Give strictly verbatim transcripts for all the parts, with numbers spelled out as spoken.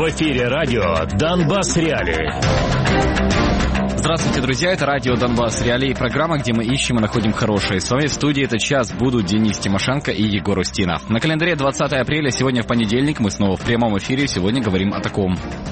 В эфире радио «Донбасс Реалии». Здравствуйте, друзья, это радио «Донбасс Реалии», программа, где мы ищем и находим хорошее. С вами в студии этот час будут Денис Тимошенко и Егор Устинов. На календаре двадцатое апреля, сегодня в понедельник, мы снова в прямом эфире, сегодня говорим о таком.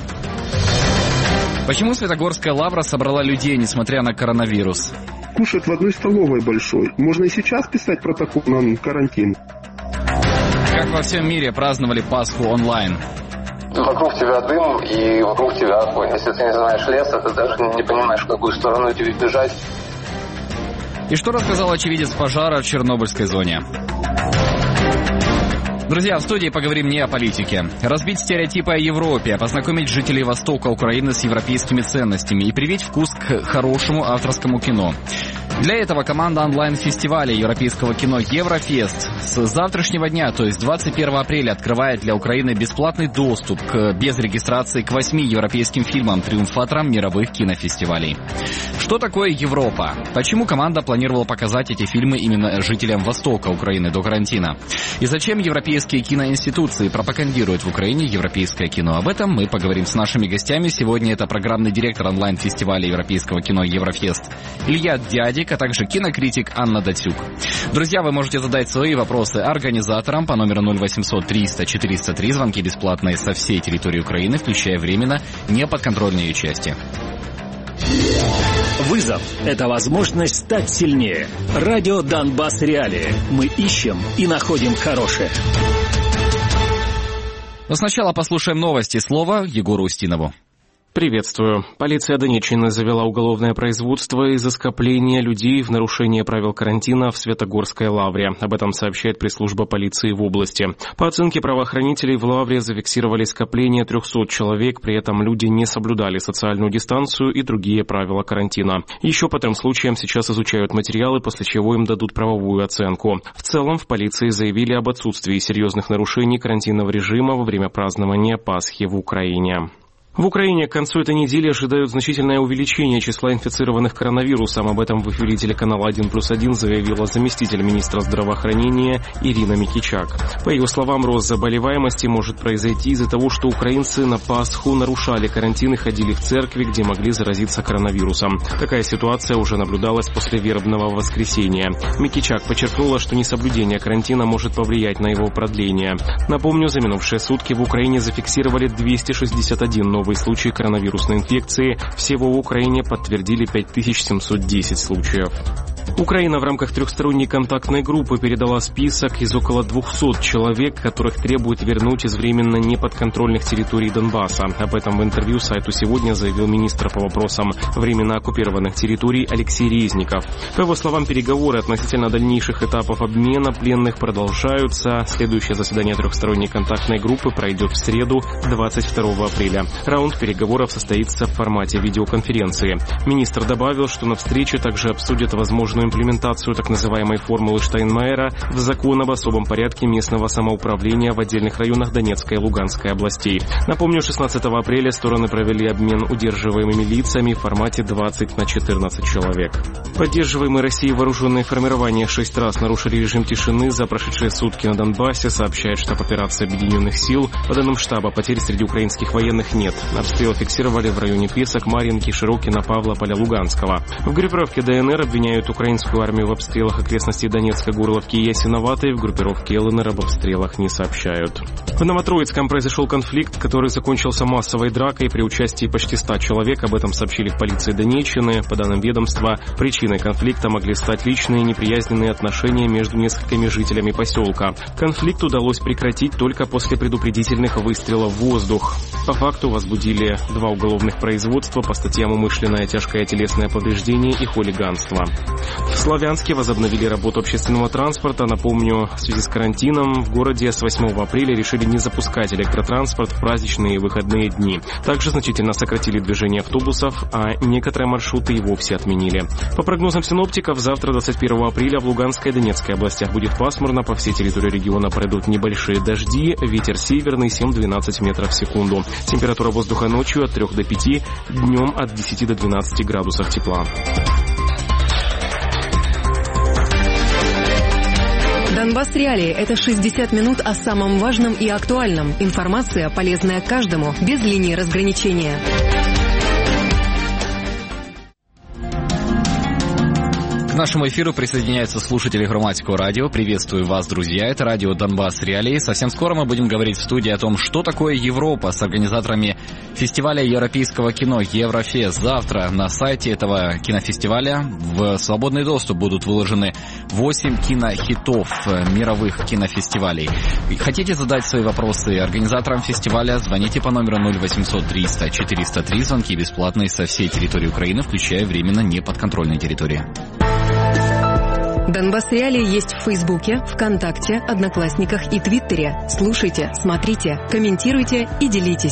Почему Святогорская лавра собрала людей, несмотря на коронавирус? Кушают в одной столовой большой. Можно и сейчас писать протокол на карантин. Как во всем мире праздновали Пасху онлайн? Вокруг тебя дым и вокруг тебя огонь. Если ты не знаешь леса, ты даже не понимаешь, в какую сторону тебе бежать. И что рассказал очевидец пожара в Чернобыльской зоне? Друзья, в студии поговорим не о политике. Разбить стереотипы о Европе, познакомить жителей Востока Украины с европейскими ценностями и привить вкус к хорошему авторскому кино. Для этого команда онлайн-фестиваля европейского кино «Еврофест» с завтрашнего дня, то есть двадцать первого апреля, открывает для Украины бесплатный доступ к, без регистрации к восьми европейским фильмам, триумфаторам мировых кинофестивалей. Что такое Европа? Почему команда планировала показать эти фильмы именно жителям Востока Украины до карантина? И зачем европейские киноинституции пропагандируют в Украине европейское кино? Об этом мы поговорим с нашими гостями. Сегодня это программный директор онлайн-фестиваля европейского кино «Еврофест» Илья Дядик, а также кинокритик Анна Датюк. Друзья, вы можете задать свои вопросы организаторам по номеру ноль восемьсот триста четыреста три. Звонки бесплатные со всей территории Украины, включая временно неподконтрольные части. Вызов – это возможность стать сильнее. Радио «Донбасс Реалии». Мы ищем и находим хорошее. Но сначала послушаем новости. Слово Егору Устинову. Приветствую. Полиция Донеччины завела уголовное производство из-за скопления людей в нарушение правил карантина в Святогорской лавре. Об этом сообщает пресс-служба полиции в области. По оценке правоохранителей, в лавре зафиксировали скопление трехсот человек, при этом люди не соблюдали социальную дистанцию и другие правила карантина. Еще по трем случаям сейчас изучают материалы, после чего им дадут правовую оценку. В целом, в полиции заявили об отсутствии серьезных нарушений карантинного режима во время празднования Пасхи в Украине. В Украине к концу этой недели ожидают значительное увеличение числа инфицированных коронавирусом. Об этом в эфире телеканала один плюс один заявила заместитель министра здравоохранения Ирина Микичак. По ее словам, рост заболеваемости может произойти из-за того, что украинцы на Пасху нарушали карантин и ходили в церкви, где могли заразиться коронавирусом. Такая ситуация уже наблюдалась после вербного воскресенья. Микичак подчеркнула, что несоблюдение карантина может повлиять на его продление. Напомню, за минувшие сутки в Украине зафиксировали двести шестьдесят один новый случай коронавирусной инфекции. Всего в Украине подтвердили пять тысяч семьсот десять случаев. Украина в рамках трехсторонней контактной группы передала список из около двухсот человек, которых требует вернуть из временно неподконтрольных территорий Донбасса. Об этом в интервью сайту «Сегодня» заявил министр по вопросам временно оккупированных территорий Алексей Резников. По его словам, переговоры относительно дальнейших этапов обмена пленных продолжаются. Следующее заседание трехсторонней контактной группы пройдет в среду, двадцать второго апреля. Раунд переговоров состоится в формате видеоконференции. Министр добавил, что на встрече также обсудят возможную имплементацию так называемой формулы Штайнмайера в закон об особом порядке местного самоуправления в отдельных районах Донецкой и Луганской областей. Напомню, шестнадцатого апреля стороны провели обмен удерживаемыми лицами в формате двадцать на четырнадцать человек. Поддерживаемые Россией вооруженные формирования шесть раз нарушили режим тишины за прошедшие сутки на Донбассе, сообщает штаб операции Объединенных сил. По данным штаба, потерь среди украинских военных нет. Обстрел фиксировали в районе Песок, Марьинки, Широкино, Павлополя, Луганского. В группировке ДНР обвиняют украинскую армию в обстрелах окрестностей Донецка, Горловки и Ясиноватой. В группировке ЛНР об обстрелах не сообщают. В Новотроицком произошел конфликт, который закончился массовой дракой при участии почти ста человек. Об этом сообщили в полиции Донеччины. По данным ведомства, причиной конфликта могли стать личные неприязненные отношения между несколькими жителями поселка. Конфликт удалось прекратить только после предупредительных выстрелов в воздух. По факту возбудили два уголовных производства по статьям «Умышленное тяжкое телесное повреждение» и «Хулиганство». В Славянске возобновили работу общественного транспорта. Напомню, в связи с карантином в городе с восьмого апреля решили не запускать электротранспорт в праздничные и выходные дни. Также значительно сократили движение автобусов, а некоторые маршруты и вовсе отменили. По прогнозам синоптиков, завтра, двадцать первого апреля, в Луганской и Донецкой областях будет пасмурно. По всей территории региона пройдут небольшие дожди. Ветер северный семь-двенадцать метров в секунду. Температура воздуха ночью от трёх до пяти, днем от десяти до двенадцати градусов тепла. Донбасс Реалии – это шестьдесят минут о самом важном и актуальном. Информация, полезная каждому, без линии разграничения. К нашему эфиру присоединяются слушатели Громадского радио. Приветствую вас, друзья. Это радио Донбасс Реалии. Совсем скоро мы будем говорить в студии о том, что такое Европа, с организаторами фестиваля европейского кино Еврофест. Завтра на сайте этого кинофестиваля в свободный доступ будут выложены восемь кинохитов мировых кинофестивалей. Хотите задать свои вопросы организаторам фестиваля? Звоните по номеру ноль восемьсот триста четыреста три. Звонки бесплатные со всей территории Украины, включая временно неподконтрольные территории. Донбасс Реалии есть в Фейсбуке, ВКонтакте, Одноклассниках и Твиттере. Слушайте, смотрите, комментируйте и делитесь.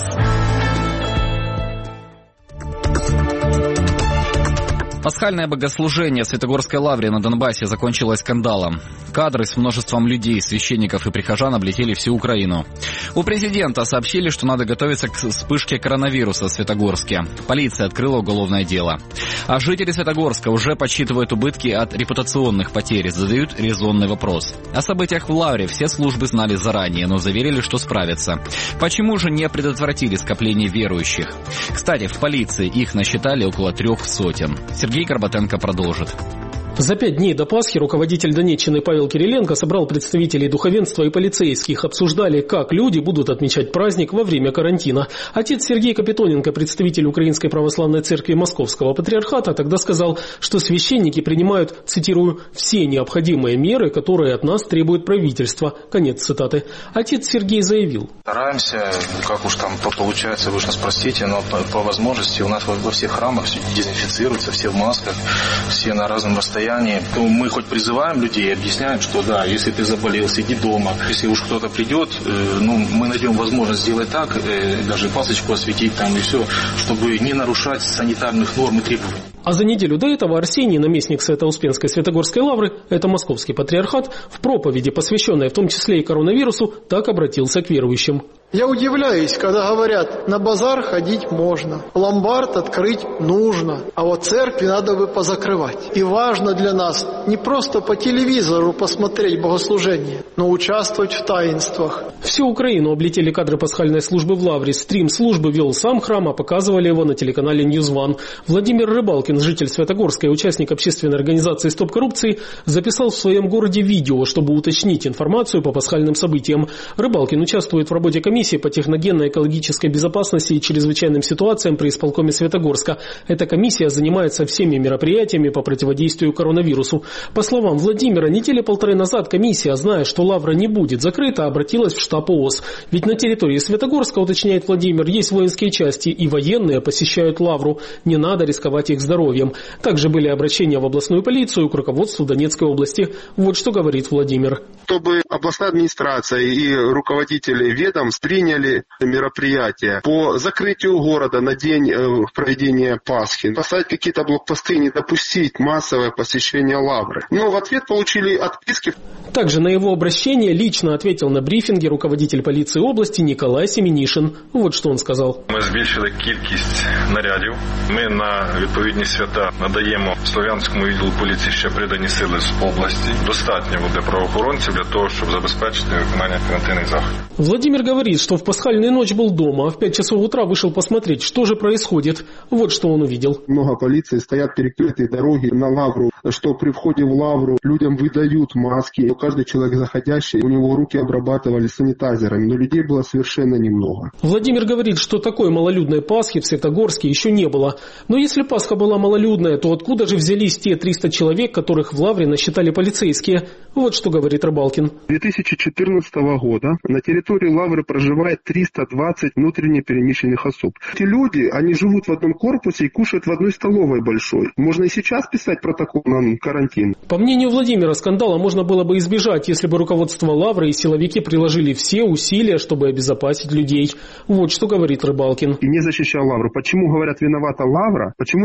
Пасхальное богослужение в Святогорской лавре на Донбассе закончилось скандалом. Кадры с множеством людей, священников и прихожан облетели всю Украину. У президента сообщили, что надо готовиться к вспышке коронавируса в Святогорске. Полиция открыла уголовное дело. А жители Святогорска уже подсчитывают убытки от репутационных потерь, задают резонный вопрос. О событиях в лавре все службы знали заранее, но заверили, что справятся. Почему же не предотвратили скопление верующих? Кстати, в полиции их насчитали около трех сотен. Сергей Горбатенко продолжит. За пять дней до Пасхи руководитель Донеччины Павел Кириленко собрал представителей духовенства и полицейских. Обсуждали, как люди будут отмечать праздник во время карантина. Отец Сергей Капитоненко, представитель Украинской Православной Церкви Московского Патриархата, тогда сказал, что священники принимают, цитирую, «все необходимые меры, которые от нас требует правительство». Конец цитаты. Отец Сергей заявил. Стараемся, как уж там получается, вы уж нас простите, но по, по возможности у нас во, во всех храмах все дезинфицируется, все в масках, все на разном расстоянии. Мы хоть призываем людей, объясняем, что да, если ты заболел, сиди дома. Если уж кто-то придет, ну, мы найдем возможность сделать так, даже пасочку осветить там и все, чтобы не нарушать санитарных норм и требований. А за неделю до этого Арсений, наместник Свято-Успенской Святогорской лавры, это Московский Патриархат, в проповеди, посвященной в том числе и коронавирусу, так обратился к верующим. Я удивляюсь, когда говорят, на базар ходить можно, ломбард открыть нужно, а вот церкви надо бы позакрывать. И важно для нас не просто по телевизору посмотреть богослужение, но участвовать в таинствах. Всю Украину облетели кадры пасхальной службы в лавре. Стрим службы вел сам храм, а показывали его на телеканале Ньюзван. Владимир Рыбалкин, житель Святогорска и участник общественной организации «Стоп коррупции», записал в своем городе видео, чтобы уточнить информацию по пасхальным событиям. Рыбалкин участвует в работе комиссии по техногенной экологической безопасности и чрезвычайным ситуациям при исполкоме Светогорска. Эта комиссия занимается всеми мероприятиями по противодействию коронавирусу. По словам Владимира, недели полторы назад комиссия, зная, что лавра не будет закрыта, обратилась в штаб ООС. Ведь на территории Светогорска, уточняет Владимир, есть воинские части, и военные посещают лавру. Не надо рисковать их здоровьем. Также были обращения в областную полицию, к руководству Донецкой области. Вот что говорит Владимир. Чтобы областная администрация и руководители ведомств приняли мероприятия по закрытию города на день проведения Пасхи, поставить какие-то блокпосты, не допустить массовое посещение лавры. Но в ответ получили отписки. Также на его обращение лично ответил на брифинге руководитель полиции области Николай Семенишин. Вот что он сказал. Ми збільшили кількість нарядів. Ми на відповідні свята надаємо Слов'янському відділу поліції ще придані сили з області. Достатньо буде правоохоронців для того, щоб забезпечити виконання карантинних заходів. Владимир говорит, что в пасхальную ночь был дома, а в пять часов утра вышел посмотреть, что же происходит. Вот что он увидел. Много полиции, стоят перекрытые дороги на лавру, что при входе в лавру людям выдают маски. Каждый человек заходящий, у него руки обрабатывали санитайзерами, но людей было совершенно немного. Владимир говорит, что такой малолюдной Пасхи в Светогорске еще не было. Но если Пасха была малолюдная, то откуда же взялись те триста человек, которых в лавре насчитали полицейские? Вот что говорит Рыбалкин. две тысячи четырнадцатого года на территории лавры проживает триста двадцать внутренне перемещенных особ. Эти люди, они живут в одном корпусе и кушают в одной столовой большой. Можно и сейчас писать протокол на карантин. По мнению Владимира, скандала можно было бы избежать, если бы руководство лавры и силовики приложили все усилия, чтобы обезопасить людей. Вот что говорит Рыбалкин. И не защищал лавру. Почему говорят виновата лавра? Почему не говорит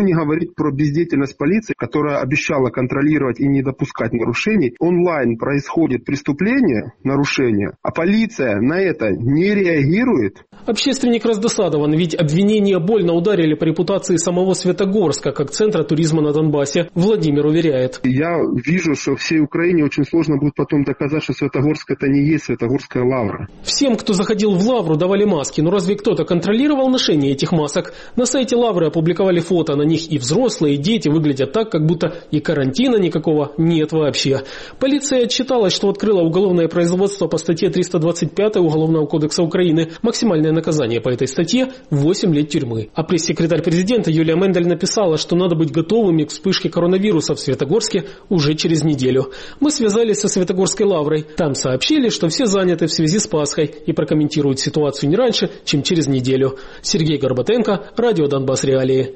говорит про бездеятельность полиции, которая обещала контролировать и не допускать нарушений. Онлайн происходит преступление, нарушение, а полиция на это не реагирует. Общественник раздосадован, ведь обвинения больно ударили по репутации самого Светогорска как центра туризма на Донбассе. Владимир уверяет. Я вижу, что всей Украине очень сложно будет потом доказать, что Светогорск это не есть Светогорская лавра. Всем, кто заходил в лавру, давали маски. Но разве кто-то контролировал ношение этих масок? На сайте лавры опубликовали фото. На них и взрослые, и дети выглядят так, как будто и карантина никакого нет вообще. Полиция отчиталась, что открыла уголовное производство по статье триста двадцать пять Уголовного кодекса Украины. Максимальное наказание по этой статье – восемь лет тюрьмы. А пресс-секретарь президента Юлия Мендель написала, что надо быть готовыми к вспышке коронавируса в Светогорске уже через неделю. Мы связались со Светогорской лаврой. Там сообщили, что все заняты в связи с Пасхой и прокомментируют ситуацию не раньше, чем через неделю. Сергей Горбатенко, Радио Донбасс Реалии.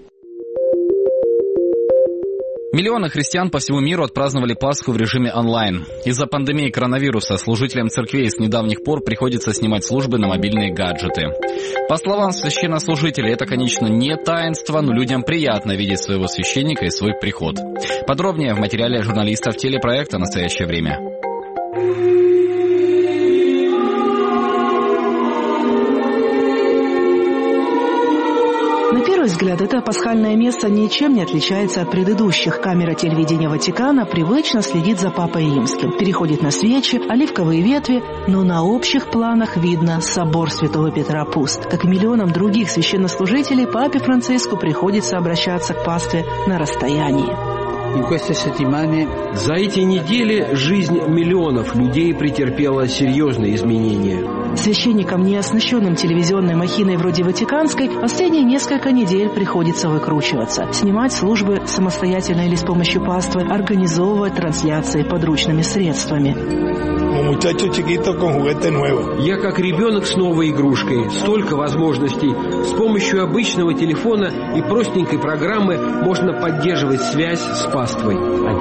Миллионы христиан по всему миру отпраздновали Пасху в режиме онлайн. Из-за пандемии коронавируса служителям церквей с недавних пор приходится снимать службы на мобильные гаджеты. По словам священнослужителей, это, конечно, не таинство, но людям приятно видеть своего священника и свой приход. Подробнее в материале журналистов телепроекта «Настоящее время». На первый взгляд, это пасхальное место ничем не отличается от предыдущих. Камера телевидения Ватикана привычно следит за Папой Римским. Переходит на свечи, оливковые ветви, но на общих планах видно собор Святого Петра пуст. Как и миллионам других священнослужителей, Папе Франциску приходится обращаться к пастве на расстоянии. За эти недели жизнь миллионов людей претерпела серьезные изменения. Священникам, не оснащенным телевизионной махиной вроде ватиканской, последние несколько недель приходится выкручиваться. Снимать службы самостоятельно или с помощью паствы, организовывать трансляции подручными средствами. Я как ребенок с новой игрушкой. Столько возможностей. С помощью обычного телефона и простенькой программы можно поддерживать связь с паствой.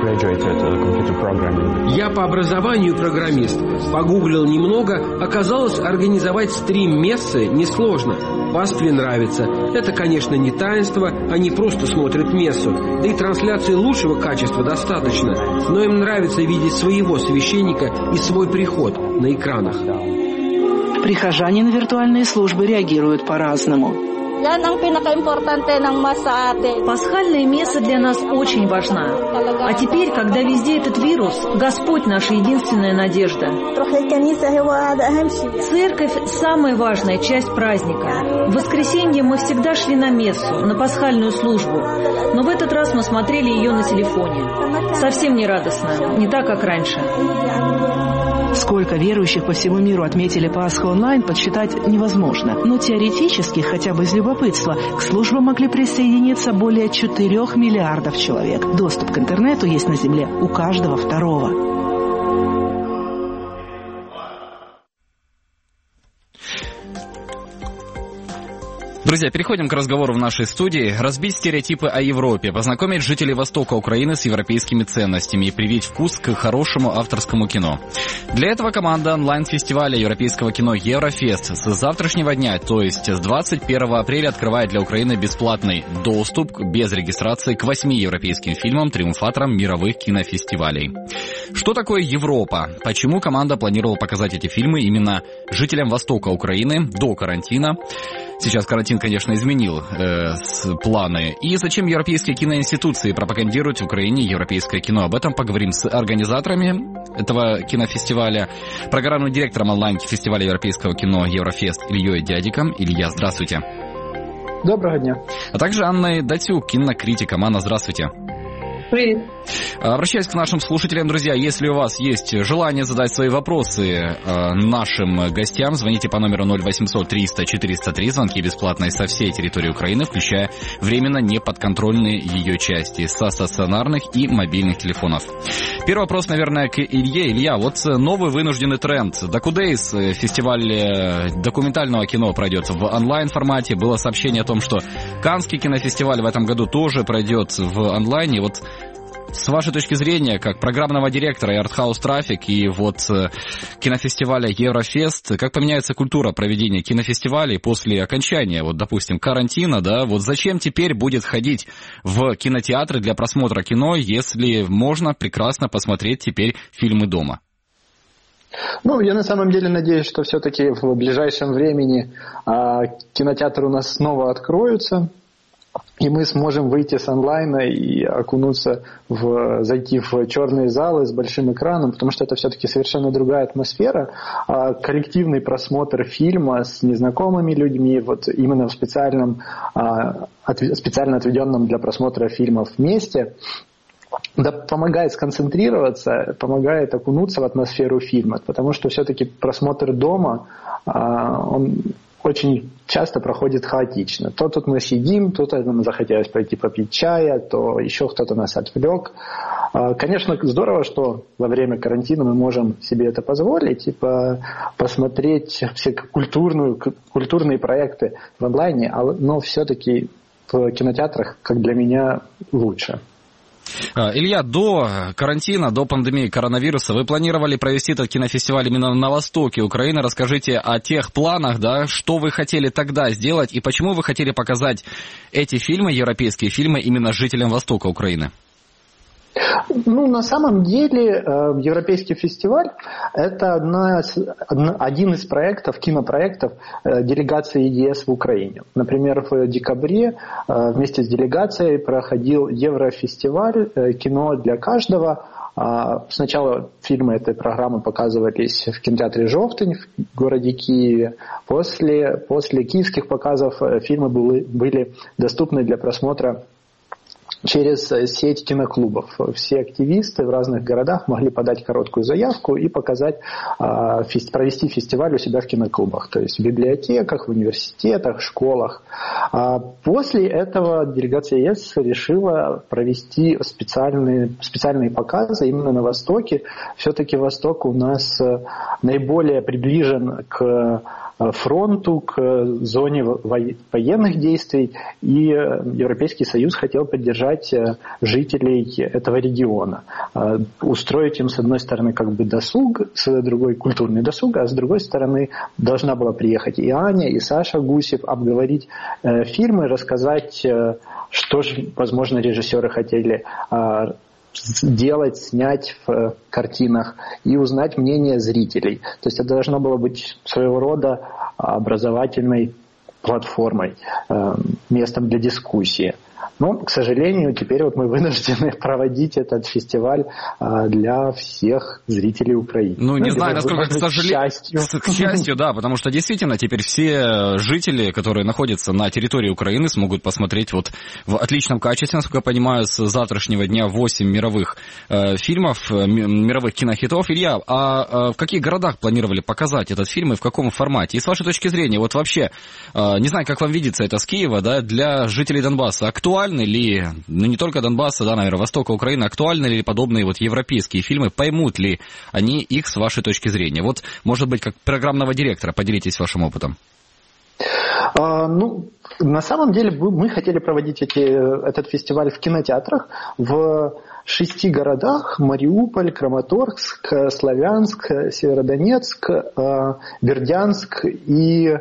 Я по образованию программист. Погуглил немного. Оказалось, организовать стрим мессы несложно. Пастве нравится. Это, конечно, не таинство. Они просто смотрят мессу. Да и трансляции лучшего качества достаточно. Но им нравится видеть своего священника и свой приход на экранах. Прихожане на виртуальные службы реагируют по-разному. Пасхальная месса для нас очень важна. А теперь, когда везде этот вирус, Господь наша единственная надежда. Церковь – самая важная часть праздника. В воскресенье мы всегда шли на мессу, на пасхальную службу. Но в этот раз мы смотрели ее на телефоне. Совсем не радостно, не так, как раньше. Сколько верующих по всему миру отметили Пасху онлайн, подсчитать невозможно. Но теоретически, хотя бы из любопытства, к службам могли присоединиться более четырех миллиардов человек. Доступ к интернету есть на Земле у каждого второго. Друзья, переходим к разговору в нашей студии. Разбить стереотипы о Европе, познакомить жителей Востока Украины с европейскими ценностями и привить вкус к хорошему авторскому кино. Для этого команда онлайн-фестиваля европейского кино «Еврофест» с завтрашнего дня, то есть с двадцать первого апреля, открывает для Украины бесплатный доступ без регистрации к восьми европейским фильмам, триумфаторам мировых кинофестивалей. Что такое Европа? Почему команда планировала показать эти фильмы именно жителям Востока Украины до карантина? Сейчас карантин, конечно, изменил э, планы. И зачем европейские киноинституции пропагандируют в Украине европейское кино? Об этом поговорим с организаторами этого кинофестиваля, программным директором онлайн-фестиваля европейского кино «Еврофест» Ильей Дядиком. Илья, здравствуйте. Доброго дня. А также Анной Датюк, кинокритиком. Анна, здравствуйте. Привет. Обращаюсь к нашим слушателям, друзья. Если у вас есть желание задать свои вопросы э, нашим гостям, звоните по номеру ноль восемьсот триста четыреста три. Звонки бесплатные со всей территории Украины, включая временно неподконтрольные ее части, со стационарных и мобильных телефонов. Первый вопрос, наверное, к Илье. Илья, вот новый вынужденный тренд. Докудейс, фестиваль документального кино, пройдет в онлайн-формате. Было сообщение о том, что Каннский кинофестиваль в этом году тоже пройдет в онлайне. Вот с вашей точки зрения, как программного директора и Артхаус Трафик, и вот кинофестиваля Еврофест, как поменяется культура проведения кинофестивалей после окончания, вот, допустим, карантина, да, вот зачем теперь будет ходить в кинотеатры для просмотра кино, если можно прекрасно посмотреть теперь фильмы дома? Ну, я на самом деле надеюсь, что все-таки в ближайшем времени а, кинотеатры у нас снова откроются, и мы сможем выйти с онлайна и окунуться в, зайти в черные залы с большим экраном, потому что это все-таки совершенно другая атмосфера. А коллективный просмотр фильма с незнакомыми людьми, вот именно в специальном, а, от, специально отведенном для просмотра фильмов месте, да, помогает сконцентрироваться, помогает окунуться в атмосферу фильма, потому что все-таки просмотр дома, а, он очень часто проходит хаотично. То тут мы сидим, то нам захотелось пойти попить чая, то еще кто-то нас отвлек. Конечно, здорово, что во время карантина мы можем себе это позволить и посмотреть все культурную, культурные проекты в онлайне, но все-таки в кинотеатрах, как для меня, лучше. Илья, до карантина, до пандемии коронавируса вы планировали провести этот кинофестиваль именно на востоке Украины. Расскажите о тех планах, да, что вы хотели тогда сделать и почему вы хотели показать эти фильмы, европейские фильмы, именно жителям востока Украины? Ну, на самом деле, Европейский фестиваль – это одна, один из проектов, кинопроектов делегации ЕС в Украине. Например, в декабре вместе с делегацией проходил Еврофестиваль «Кино для каждого». Сначала фильмы этой программы показывались в кинотеатре «Жовтень» в городе Киеве. После, после киевских показов фильмы были, были доступны для просмотра через сеть киноклубов. Все активисты в разных городах могли подать короткую заявку и показать, провести фестиваль у себя в киноклубах, то есть в библиотеках, в университетах, в школах. После этого делегация ЕС решила провести специальные, специальные показы именно на Востоке. Все-таки Восток у нас наиболее приближен к фронту, к зоне военных действий, и Европейский Союз хотел поддержать жителей этого региона. Устроить им, с одной стороны, как бы досуг, с другой культурный досуг, а с другой стороны должна была приехать и Аня, и Саша Гусев, обговорить фильмы, рассказать, что же, возможно, режиссеры хотели делать, снять в картинах и узнать мнение зрителей. То есть это должно было быть своего рода образовательной платформой, местом для дискуссии. Но, к сожалению, теперь вот мы вынуждены проводить этот фестиваль для всех зрителей Украины. Ну, не ну, знаю, насколько, к сожалению, к счастью. К счастью, да, потому что действительно теперь все жители, которые находятся на территории Украины, смогут посмотреть вот в отличном качестве, насколько я понимаю, с завтрашнего дня восемь мировых э, фильмов, э, мировых кинохитов. Илья, а э, в каких городах планировали показать этот фильм и в каком формате? И с вашей точки зрения, вот вообще, э, не знаю, как вам видится это с Киева, да, для жителей Донбасса, актуально ли, ну не только Донбасса, да, наверное, востока Украины, актуальны ли подобные вот европейские фильмы, поймут ли они их с вашей точки зрения? Вот, может быть, как программного директора, поделитесь вашим опытом. А, ну, на самом деле мы хотели проводить эти, этот фестиваль в кинотеатрах в шести городах: Мариуполь, Краматорск, Славянск, Северодонецк, Бердянск и,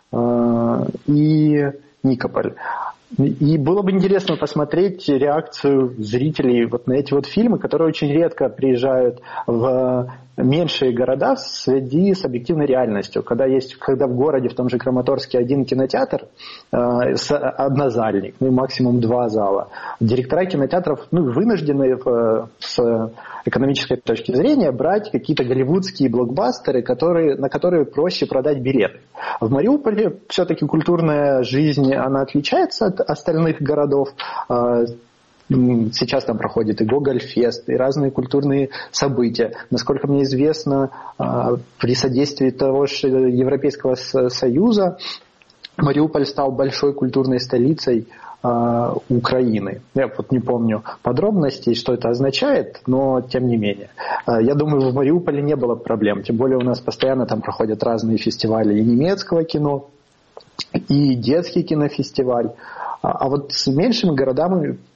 и Никополь. И было бы интересно посмотреть реакцию зрителей вот на эти вот фильмы, которые очень редко приезжают в меньшие города в связи с объективной реальностью. Когда есть, когда в городе, в том же Краматорске, один кинотеатр, э, однозальник, ну и максимум два зала, директора кинотеатров ну, вынуждены в, с экономической точки зрения брать какие-то голливудские блокбастеры, которые, на которые проще продать билеты. В Мариуполе все-таки культурная жизнь, она отличается от остальных городов. Сейчас там проходит и Гогольфест, и разные культурные события. Насколько мне известно, при содействии того же Европейского Союза Мариуполь стал большой культурной столицей Украины. Я вот не помню подробностей, что это означает, но тем не менее. Я думаю, в Мариуполе не было проблем. Тем более у нас постоянно там проходят разные фестивали и немецкого кино, и детский кинофестиваль. А вот с меньшими городами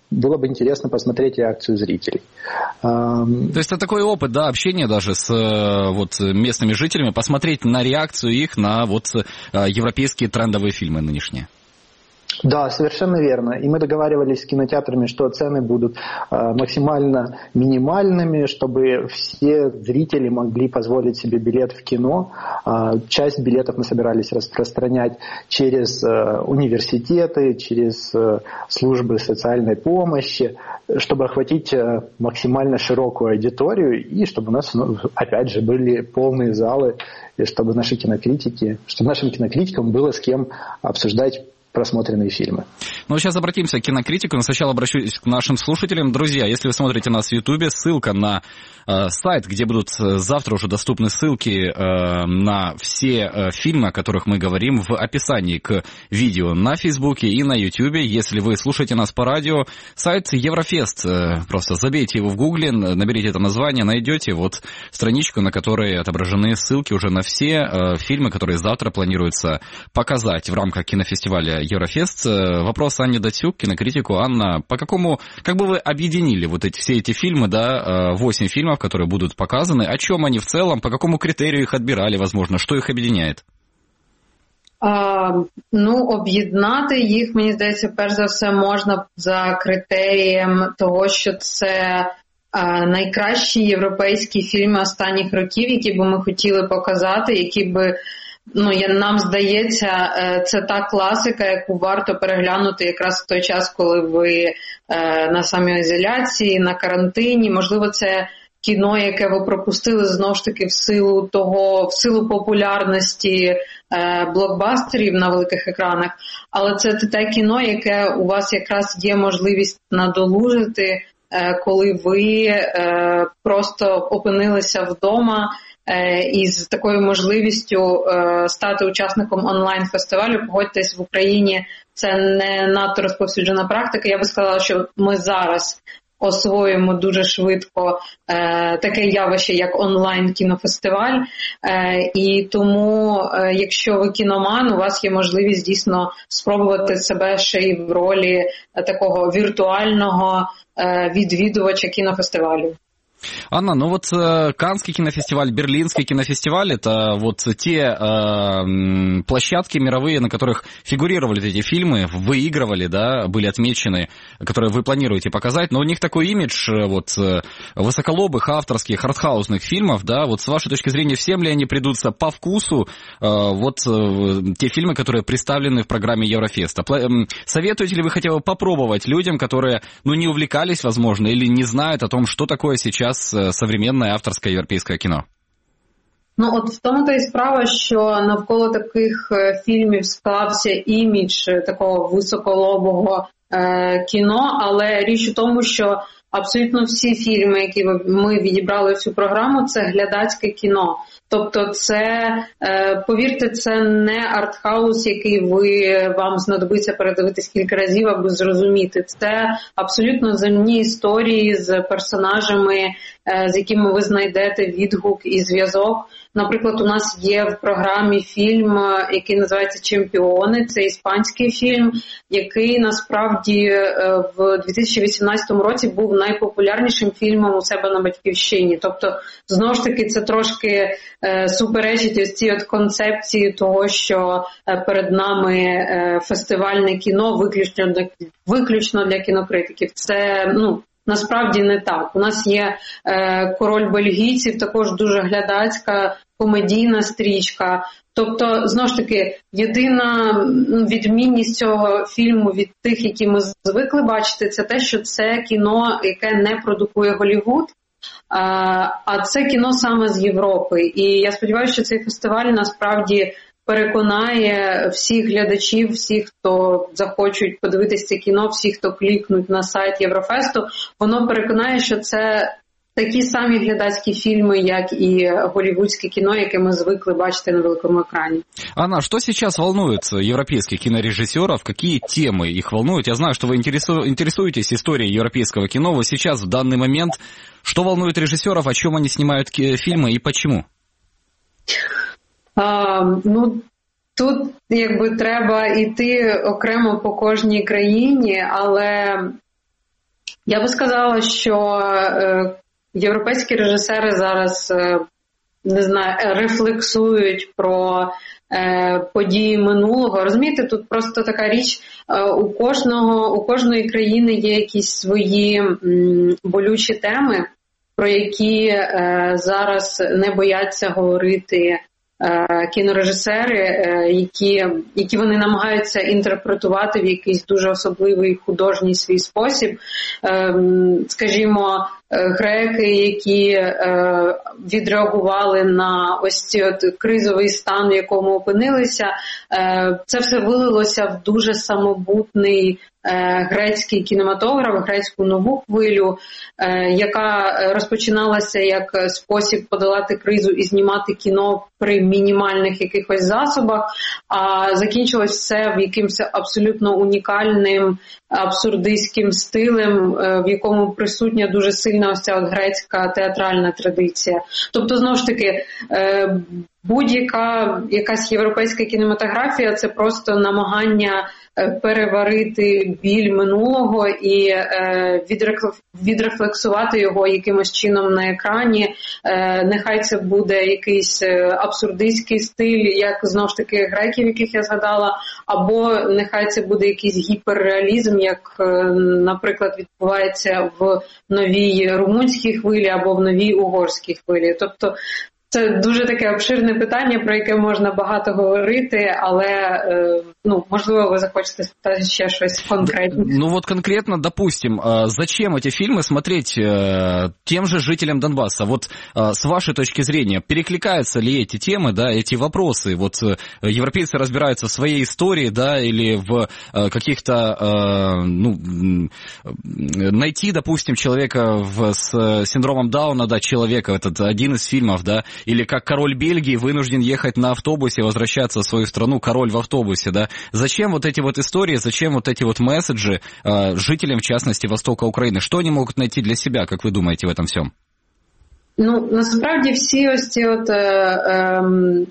было бы интересно посмотреть реакцию зрителей. То есть это такой опыт, да, общения даже с вот, местными жителями, посмотреть на реакцию их на вот европейские трендовые фильмы нынешние. Да, совершенно верно. И мы договаривались с кинотеатрами, что цены будут э, максимально минимальными, чтобы все зрители могли позволить себе билет в кино. Э, часть билетов мы собирались распространять через э, университеты, через э, службы социальной помощи, чтобы охватить э, максимально широкую аудиторию и чтобы у нас, ну, опять же, были полные залы, и чтобы наши кинокритики, чтобы нашим кинокритикам было с кем обсуждать просмотренные фильмы. Ну, сейчас обратимся к кинокритику, но сначала обращусь к нашим слушателям. Друзья, если вы смотрите нас в Ютубе, ссылка на э, сайт, где будут завтра уже доступны ссылки э, на все э, фильмы, о которых мы говорим, в описании к видео на Фейсбуке и на Ютубе. Если вы слушаете нас по радио, сайт Еврофест, э, просто забейте его в Гугле, наберите это название, найдете вот страничку, на которой отображены ссылки уже на все э, фильмы, которые завтра планируется показать в рамках кинофестиваля Еврофест. Вопрос Анне Датюк, кинокритику. Анна, по какому, как бы вы объединили вот эти, все эти фильмы, да, восемь фильмов, которые будут показаны, о чем они в целом, по какому критерию их отбирали, возможно, что их объединяет? А, ну, об'єднати їх, мені здається, перш за все можна за критерієм того, що це а, найкращі європейські фільми останніх років, які би ми хотіли показати, які би, ну, нам здається, це та класика, яку варто переглянути якраз в той час, коли ви на самоізоляції, на карантині. Можливо, це кіно, яке ви пропустили знову ж таки в силу того, в силу популярності блокбастерів на великих екранах. Але це те кіно, яке у вас якраз є можливість надолужити, коли ви просто опинилися вдома, і з такою можливістю стати учасником онлайн-фестивалю. Погодьтесь, в Україні це не надто розповсюджена практика. Я би сказала, що ми зараз освоюємо дуже швидко таке явище, як онлайн-кінофестиваль. І тому, якщо ви кіноман, у вас є можливість дійсно спробувати себе ще й в ролі такого віртуального відвідувача кінофестивалю. Анна, ну вот э, Каннский кинофестиваль, Берлинский кинофестиваль, это вот те э, площадки мировые, на которых фигурировали эти фильмы, выигрывали, да, были отмечены, которые вы планируете показать, но у них такой имидж вот высоколобых, авторских, артхаусных фильмов, да, вот с вашей точки зрения, всем ли они придутся по вкусу, э, вот э, те фильмы, которые представлены в программе Еврофеста? Советуете ли вы хотя бы попробовать людям, которые, ну, не увлекались, возможно, или не знают о том, что такое сейчас современне авторське європейське кіно? Ну, от в тому-то і справа, що навколо таких фільмів склався імідж такого високолобого е, кіно, але річ у тому, що абсолютно всі фільми, які ми відібрали в цю програму, це глядацьке кіно. Тобто це, повірте, це не артхаус, який ви, вам знадобиться передивитись кілька разів, аби зрозуміти. Це абсолютно земні історії з персонажами, з якими ви знайдете відгук і зв'язок. Наприклад, у нас є в програмі фільм, який називається «Чемпіони». Це іспанський фільм, який насправді в дві тисячі вісімнадцятому році був найпопулярнішим фільмом у себе на Батьківщині. Тобто, знову ж таки, це трошки суперечить ось цій от концепції того, що перед нами фестивальне кіно виключно для, виключно для кінокритиків. Це, ну, насправді не так. У нас є е, «Король бельгійців», також дуже глядацька, комедійна стрічка. Тобто, знову ж таки, єдина відмінність цього фільму від тих, які ми звикли бачити, це те, що це кіно, яке не продукує Голлівуд, а це кіно саме з Європи. І я сподіваюся, що цей фестиваль насправді переконає всіх глядачів, всіх, хто захочуть подивитися це кіно, всіх, хто клікнуть на сайт Єврофесту, воно переконає, що це такі самі глядацькі фільми, як і голлівудське кіно, яке мы звыкли бачити на великому экране. Анна, что сейчас волнует европейских кинорежиссеров? Какие темы их волнуют? Я знаю, что вы интересу... интересуетесь историей европейского кино. Вот сейчас, в данный момент, что волнует режиссеров, о чем они снимают фильмы и почему? А, ну, тут якби треба йти окремо по кожній країні, але Я би сказала, що е, європейські режисери зараз, е, не знаю, рефлексують про е, події минулого. Розумієте, тут просто така річ, е, у кожного, у кожної країни є якісь свої м, болючі теми, про які е, зараз не бояться говорити кінорежисери, які, які вони намагаються інтерпретувати в якийсь дуже особливий художній свій спосіб. Скажімо, греки, які відреагували на ось цей от кризовий стан, в якому опинилися, це все вилилося в дуже самобутний грецький кінематограф, грецьку нову хвилю, яка розпочиналася як спосіб подолати кризу і знімати кіно при мінімальних якихось засобах, а закінчилось все в якимось абсолютно унікальним абсурдистським стилем, в якому присутня дуже сильна ось ця от грецька театральна традиція. Тобто, знову ж таки, будь-яка якась європейська кінематографія – це просто намагання переварити біль минулого і відрефлексувати його якимось чином на екрані. Нехай це буде якийсь абсурдистський стиль, як, знову ж таки, греків, яких я згадала, або нехай це буде якийсь гіперреалізм, як, наприклад, відбувається в новій румунській хвилі або в новій угорській хвилі. Тобто це дуже таке обширне питання, про яке можна багато говорити, але, ну, можливо, вы захочете сказать еще что-то конкретное. Ну вот конкретно, допустим, зачем эти фильмы смотреть тем же жителям Донбасса? Вот с вашей точки зрения, перекликаются ли эти темы, да, эти вопросы? Вот европейцы разбираются в своей истории, да, или в каких-то, ну, найти, допустим, человека в, с синдромом Дауна, да, человека, этот один из фильмов, да, или как король Бельгии вынужден ехать на автобусе, возвращаться в свою страну, король в автобусе, да. Зачем вот эти вот истории, зачем вот эти вот месседжи э, жителям, в частности, востока Украины? Что они можуть найти для себя, как ви думаєте, в этом всьому? Ну, насправді всі ось ці от е, е,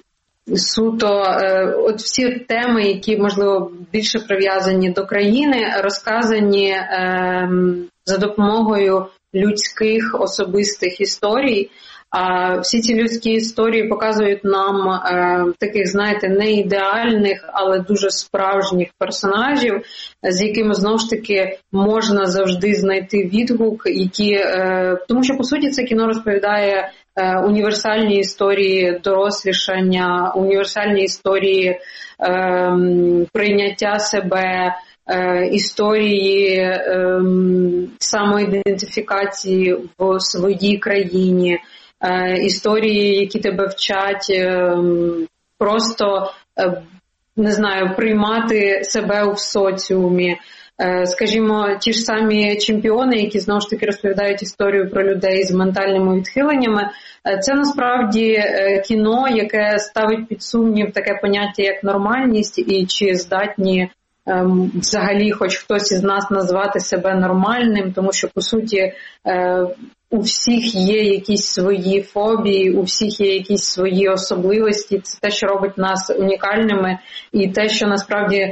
суто, е, от всі теми, які, можливо, більше прив'язані до країни, розказані е, за допомогою людських особистих історій. А всі ці людські історії показують нам е, таких, знаєте, не ідеальних, але дуже справжніх персонажів, з якими, знову ж таки, можна завжди знайти відгук, які, е, тому що, по суті, це кіно розповідає е, універсальні історії дорослішання, універсальні історії е, прийняття себе, е, історії е, самоідентифікації в своїй країні, історії, які тебе вчать просто, не знаю, приймати себе в соціумі. Скажімо, ті ж самі чемпіони, які, знову ж таки, розповідають історію про людей з ментальними відхиленнями, це насправді кіно, яке ставить під сумнів таке поняття, як нормальність, і чи здатні взагалі хоч хтось із нас назвати себе нормальним, тому що, по суті, у всіх є якісь свої фобії, у всіх є якісь свої особливості. Це те, що робить нас унікальними, і те, що насправді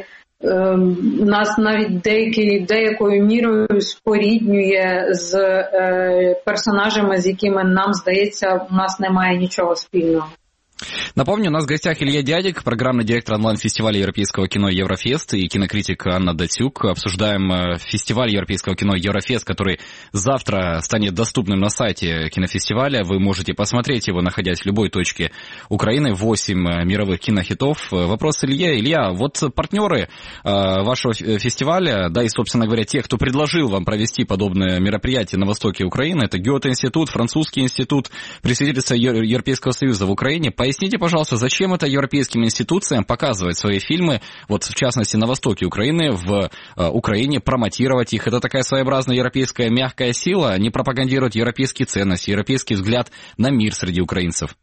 нас навіть деякі, деякою мірою споріднює з персонажами, з якими нам здається, у нас немає нічого спільного. Напомню, у нас в гостях Илья Дядик, программный директор онлайн-фестиваля европейского кино «Еврофест» и кинокритик Анна Датюк. Обсуждаем фестиваль европейского кино «Еврофест», который завтра станет доступным на сайте кинофестиваля. Вы можете посмотреть его, находясь в любой точке Украины. Восемь мировых кинохитов. Вопрос Илье. Илья, вот партнеры вашего фестиваля, да и, собственно говоря, те, кто предложил вам провести подобное мероприятие на востоке Украины, это Гёте-институт, Французский институт, представительство Европейского союза в Украине. Поясните, пожалуйста, зачем это европейским институциям показывать свои фильмы, вот в частности на востоке Украины, в э, Украине, промотировать их? Это такая своеобразная европейская мягкая сила, они пропагандируют европейские ценности, европейский взгляд на мир среди украинцев?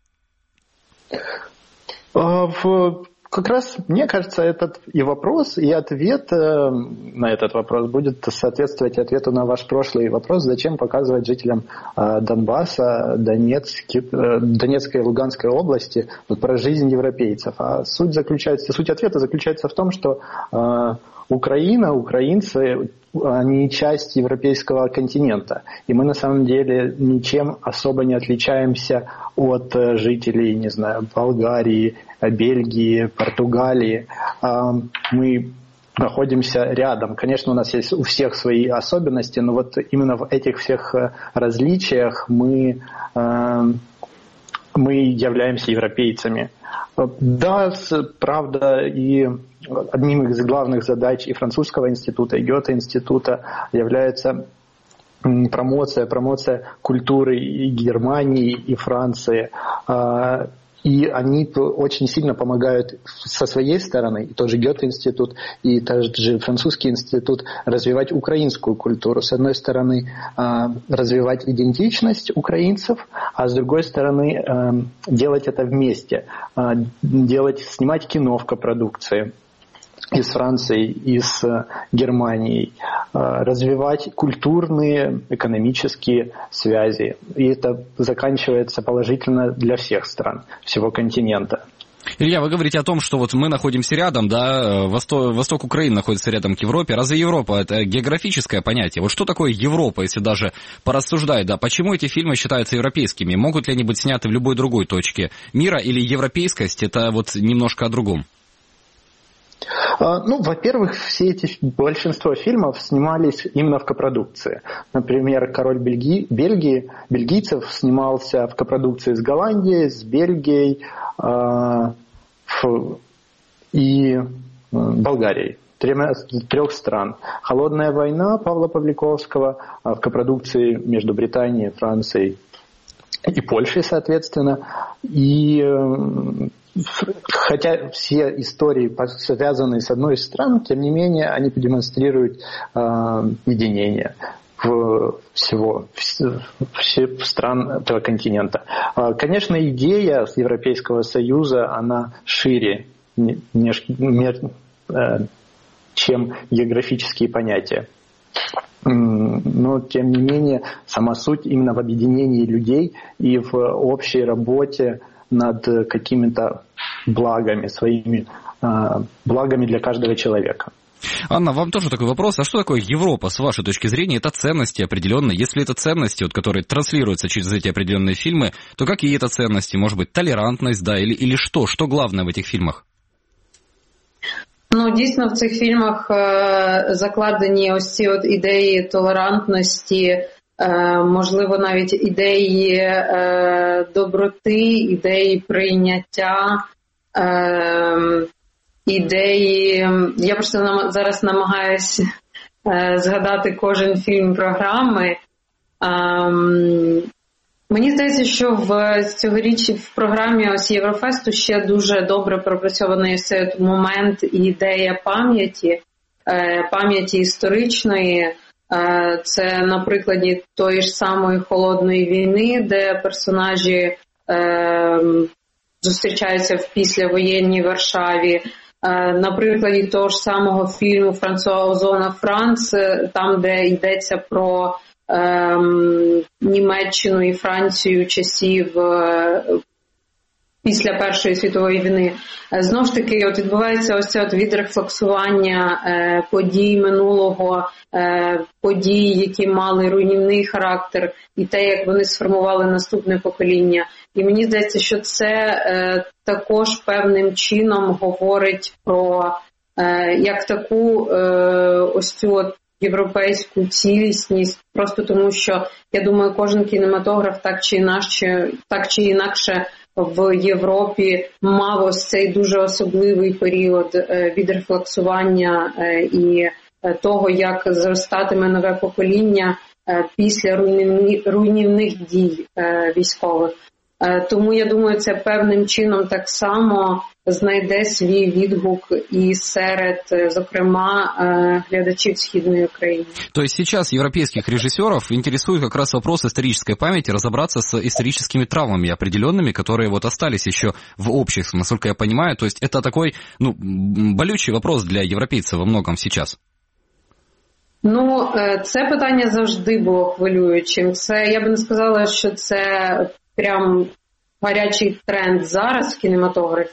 В... Как раз, мне кажется, этот и вопрос, и ответ на этот вопрос будет соответствовать ответу на ваш прошлый вопрос, зачем показывать жителям Донбасса, Донецки, Донецкой и Луганской области вот, про жизнь европейцев. А суть заключается, суть ответа заключается в том, что Украина, украинцы они часть европейского континента. И мы на самом деле ничем особо не отличаемся от жителей, не знаю, Болгарии, Бельгии, Португалии. Мы находимся рядом. Конечно, у нас есть у всех свои особенности, но вот именно в этих всех различиях мы, мы являемся европейцами. Да, правда, и одним из главных задач и французского института, и Гёте-института является промоция, промоция культуры и Германии, и Франции. И они очень сильно помогают со своей стороны, и тот же Гёте-институт, и тот же французский институт, развивать украинскую культуру. С одной стороны, развивать идентичность украинцев, а с другой стороны, делать это вместе, делать, снимать кино в копродукции из Франции, из Германии, развивать культурные, экономические связи. И это заканчивается положительно для всех стран, всего континента. Илья, вы говорите о том, что вот мы находимся рядом, да, восток, восток Украины находится рядом к Европе. Разве Европа – это географическое понятие? Вот что такое Европа, если даже порассуждать, да? Почему эти фильмы считаются европейскими? Могут ли они быть сняты в любой другой точке мира? Или европейскость – это вот немножко о другом? Ну, во-первых, все эти, большинство фильмов снимались именно в копродукции. Например, «Король Бельгии», Бельгии, бельгийцев снимался в копродукции с Голландией, с Бельгией э, и Болгарией. Трех стран. «Холодная война» Павла Павликовского в копродукции между Британией, Францией и Польшей, соответственно. И хотя все истории связаны с одной из стран, тем не менее они демонстрируют э, единение в всего всех стран этого континента. Э, конечно, идея Европейского Союза, она шире, не, не, э, чем географические понятия. Но, тем не менее, сама суть именно в объединении людей и в общей работе над какими-то благами, своими э, благами для каждого человека. Анна, вам тоже такой вопрос. А что такое Европа, с вашей точки зрения? Это ценности определенные. Если это ценности, вот, которые транслируются через эти определенные фильмы, то какие это ценности? Может быть, толерантность, да, или, или что? Что главное в этих фильмах? Ну, дійсно, в цих фільмах е- закладені ось ці от ідеї толерантності, можливо, навіть ідеї е, доброти, ідеї прийняття, е, ідеї... Я просто нам, зараз намагаюся е, згадати кожен фільм програми. Е, мені здається, що в цьогоріч в програмі ось Єврофесту ще дуже добре пропрацьований цей момент і ідея пам'яті, е, пам'яті історичної. Це на прикладі тої ж самої «Холодної війни», де персонажі е, зустрічаються в післявоєнній Варшаві. Е, на прикладі того ж самого фільму Франсуа Озона «Франц», там, де йдеться про е, Німеччину і Францію часів е, після Першої світової війни. Знову ж таки, от відбувається ось це от відрефлексування е, подій минулого, е, подій, які мали руйнівний характер, і те, як вони сформували наступне покоління. І мені здається, що це е, також певним чином говорить про е, як таку е, ось цю от європейську цілісність, просто тому що, я думаю, кожен кінематограф так чи інакше, так чи інакше в Європі мав ось цей дуже особливий період відрефлексування і того, як зростатиме нове покоління після руйнівних дій військових. Тому, я думаю, це певним чином так само знайде свій відгук и серед, зокрема, глядачей Східної України. То есть сейчас европейских режиссеров интересует как раз вопрос исторической памяти, разобраться с историческими травмами определенными, которые вот остались еще в обществе, насколько я понимаю. То есть это такой, ну, болючий вопрос для европейцев во многом сейчас. Ну, це питання завжди було хвилюючим. Це, я би не сказала, що це прям гарячий тренд зараз в кінематографі.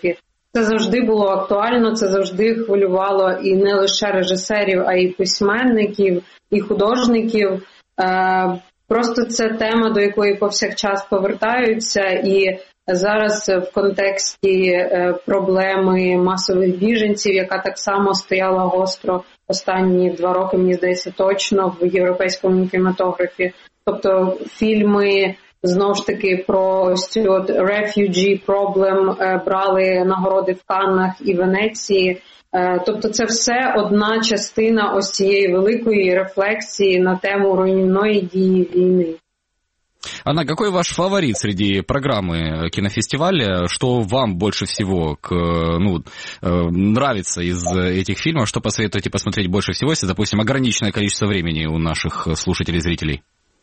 Це завжди було актуально, це завжди хвилювало і не лише режисерів, а й письменників, і художників. Просто це тема, до якої повсякчас повертаються, і зараз в контексті проблеми масових біженців, яка так само стояла гостро останні два роки, мені здається, точно в європейському кінематографі. Тобто фільми, знову ж таки, про ось цю от refugee problem брали нагороди в Каннах і Венеції. Тобто це все одна частина ось цієї великої рефлексії на тему руйнівної дії війни. Анна, какой ваш фаворит среди программы кинофестиваля? Что вам больше всего к, ну, нравится из этих фильмов? Что посоветуете посмотреть больше всего, если, допустим, ограниченное количество времени у наших слушателей и зрителей?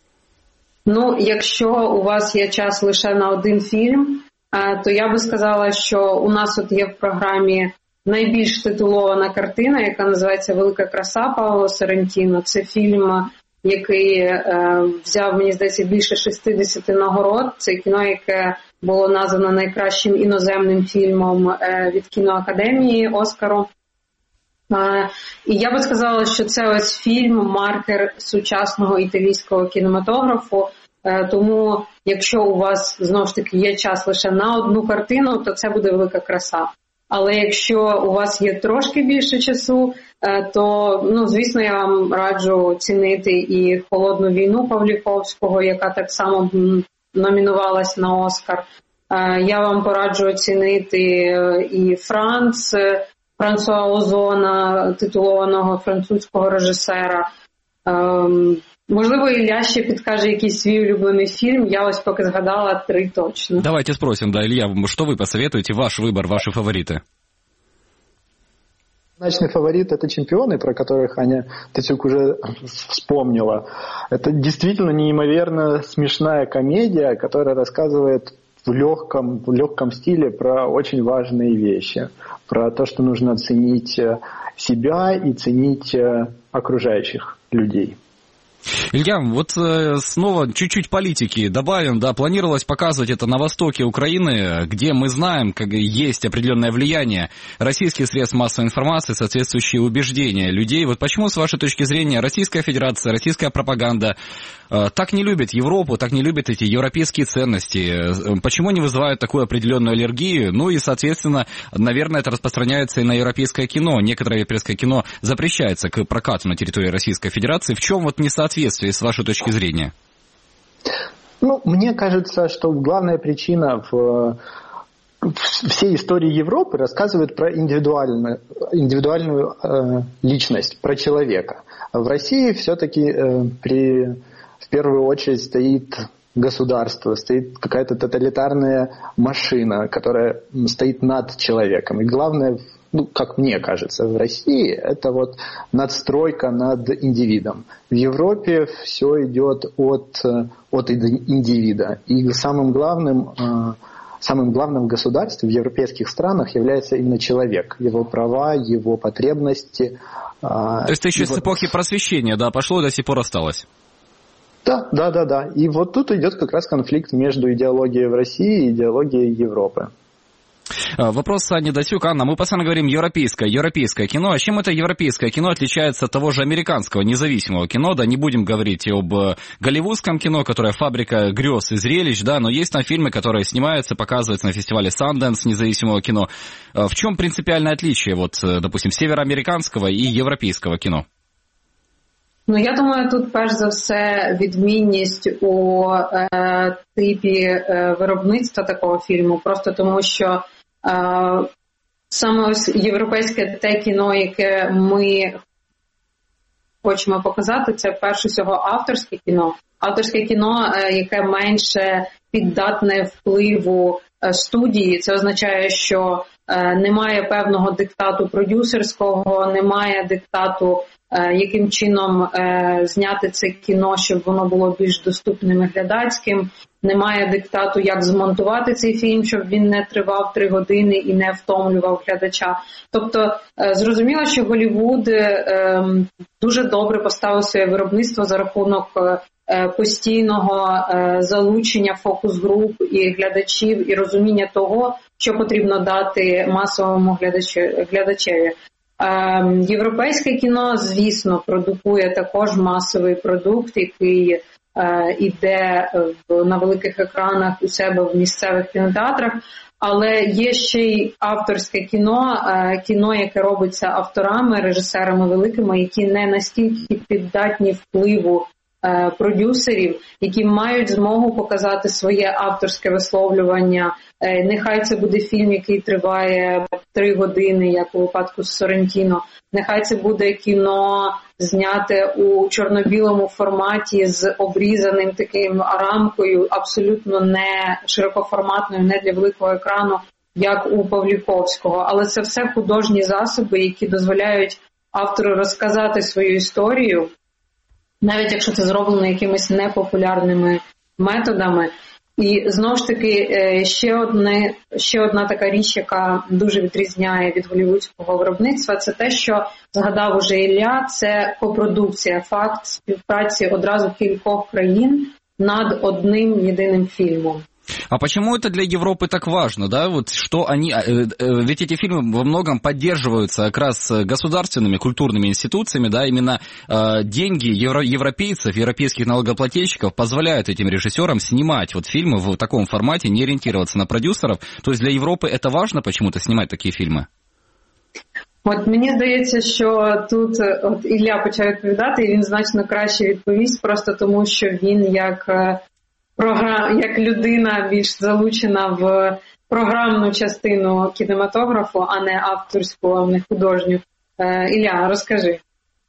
Ну, якщо у вас є час лише на один фільм, то я би сказала, що у нас от є в програмі найбільш титулована картина, яка називається «Велика краса» Паоло Соррентіно. Це фільм, який е, взяв, мені здається, більше шістдесят нагород. Це кіно, яке було названо найкращим іноземним фільмом е, від кіноакадемії Оскару. Е, і я би сказала, що це ось фільм, маркер сучасного італійського кінематографу. Е, тому, якщо у вас, знову ж таки, є час лише на одну картину, то це буде «Велика краса». Але якщо у вас є трошки більше часу, то, ну, звісно, я вам раджу цінити і «Холодну війну» Павліковського, яка так само номінувалась на Оскар. Я вам пораджу оцінити і «Франц», Франсуа Озона, титулованого французького режисера. Можливо, Ілля ще підкаже якийсь свій улюблений фільм. Я ось поки згадала три точно. Давайте спросим, да, Илья, что вы посоветуете? Ваш выбор, ваши фавориты? Однозначный фаворит – это «Чемпионы», про которых Аня Тацюк уже вспомнила. Это действительно неимоверно смешная комедия, которая рассказывает в легком, в легком стиле про очень важные вещи. Про то, что нужно ценить себя и ценить окружающих людей. Илья, вот э, снова чуть-чуть политики добавим, да, планировалось показывать это на востоке Украины, где мы знаем, как есть определенное влияние российских средств массовой информации, соответствующие убеждения людей. Вот почему, с вашей точки зрения, Российская Федерация, российская пропаганда э, так не любит Европу, так не любит эти европейские ценности? Э, почему они вызывают такую определенную аллергию? Ну и, соответственно, наверное, это распространяется и на европейское кино. Некоторое европейское кино запрещается к прокату на территории Российской Федерации. В чем вот несоответствие, с вашей точки зрения? Ну, мне кажется, что главная причина в, в всей истории Европы рассказывает про индивидуальную, индивидуальную э, личность, про человека. В России все-таки э, при, в первую очередь стоит государство, стоит какая-то тоталитарная машина, которая стоит над человеком. И главное, ну, как мне кажется, в России это вот надстройка над индивидом. В Европе все идет от, от индивида. И самым главным, самым главным в государстве, в европейских странах является именно человек. Его права, его потребности. То есть это еще его... с эпохи просвещения, да, пошло и до сих пор осталось? Да, да, да, да. И вот тут идет как раз конфликт между идеологией в России и идеологией Европы. Вопрос Ани Дацюк. Анна, мы постоянно говорим европейское, европейское кино. А чем это европейское кино отличается от того же американского независимого кино? Да, не будем говорить об голливудском кино, которое фабрика грез и зрелищ, да, но есть там фильмы, которые снимаются, показываются на фестивале Sundance независимого кино. В чем принципиальное отличие, вот, допустим, североамериканского и европейского кино? Ну, я думаю, тут перш за все відмінність у е, типі е, виробництва такого фільму, просто тому що е, саме ось європейське те кіно, яке ми хочемо показати, це перше всього авторське кіно. Авторське кіно, е, яке менше піддатне впливу е, студії, це означає, що е, немає певного диктату продюсерського, немає диктату яким чином е, зняти це кіно, щоб воно було більш доступним і глядацьким. Немає диктату, як змонтувати цей фільм, щоб він не тривав три години і не втомлював глядача. Тобто, е, зрозуміло, що Голлівуд е, дуже добре поставив своє виробництво за рахунок е, постійного е, залучення фокус-груп і глядачів, і розуміння того, що потрібно дати масовому глядачеві. Європейське кіно, звісно, продукує також масовий продукт, який іде на великих екранах у себе в місцевих кінотеатрах, але є ще й авторське кіно, кіно, яке робиться авторами, режисерами великими, які не настільки піддатні впливу продюсерів, які мають змогу показати своє авторське висловлювання. Нехай це буде фільм, який триває три години, як у випадку з Соррентіно. Нехай це буде кіно зняте у чорно-білому форматі з обрізаним таким рамкою, абсолютно не широкоформатною, не для великого екрану, як у Павліковського. Але це все художні засоби, які дозволяють автору розказати свою історію, навіть якщо це зроблено якимись непопулярними методами. І знову ж таки, ще, одне, ще одна така річ, яка дуже відрізняє від голлівудського виробництва, це те, що згадав уже Ілля, це копродукція, факт співпраці одразу кількох країн над одним єдиним фільмом. А почему это для Европы так важно, да, вот что они, ведь эти фильмы во многом поддерживаются как раз государственными, культурными институциями, да, именно э, деньги евро, европейцев, европейских налогоплательщиков позволяют этим режиссерам снимать вот фильмы в таком формате, не ориентироваться на продюсеров, то есть для Европы это важно почему-то снимать такие фильмы? От мені здається, що тут от Ілля почав відповідати, і він значно краще відповість, просто тому, що він як... Програм, як людина більш залучена в програмну частину кінематографу, а не авторську, а не художню. Илья, расскажи.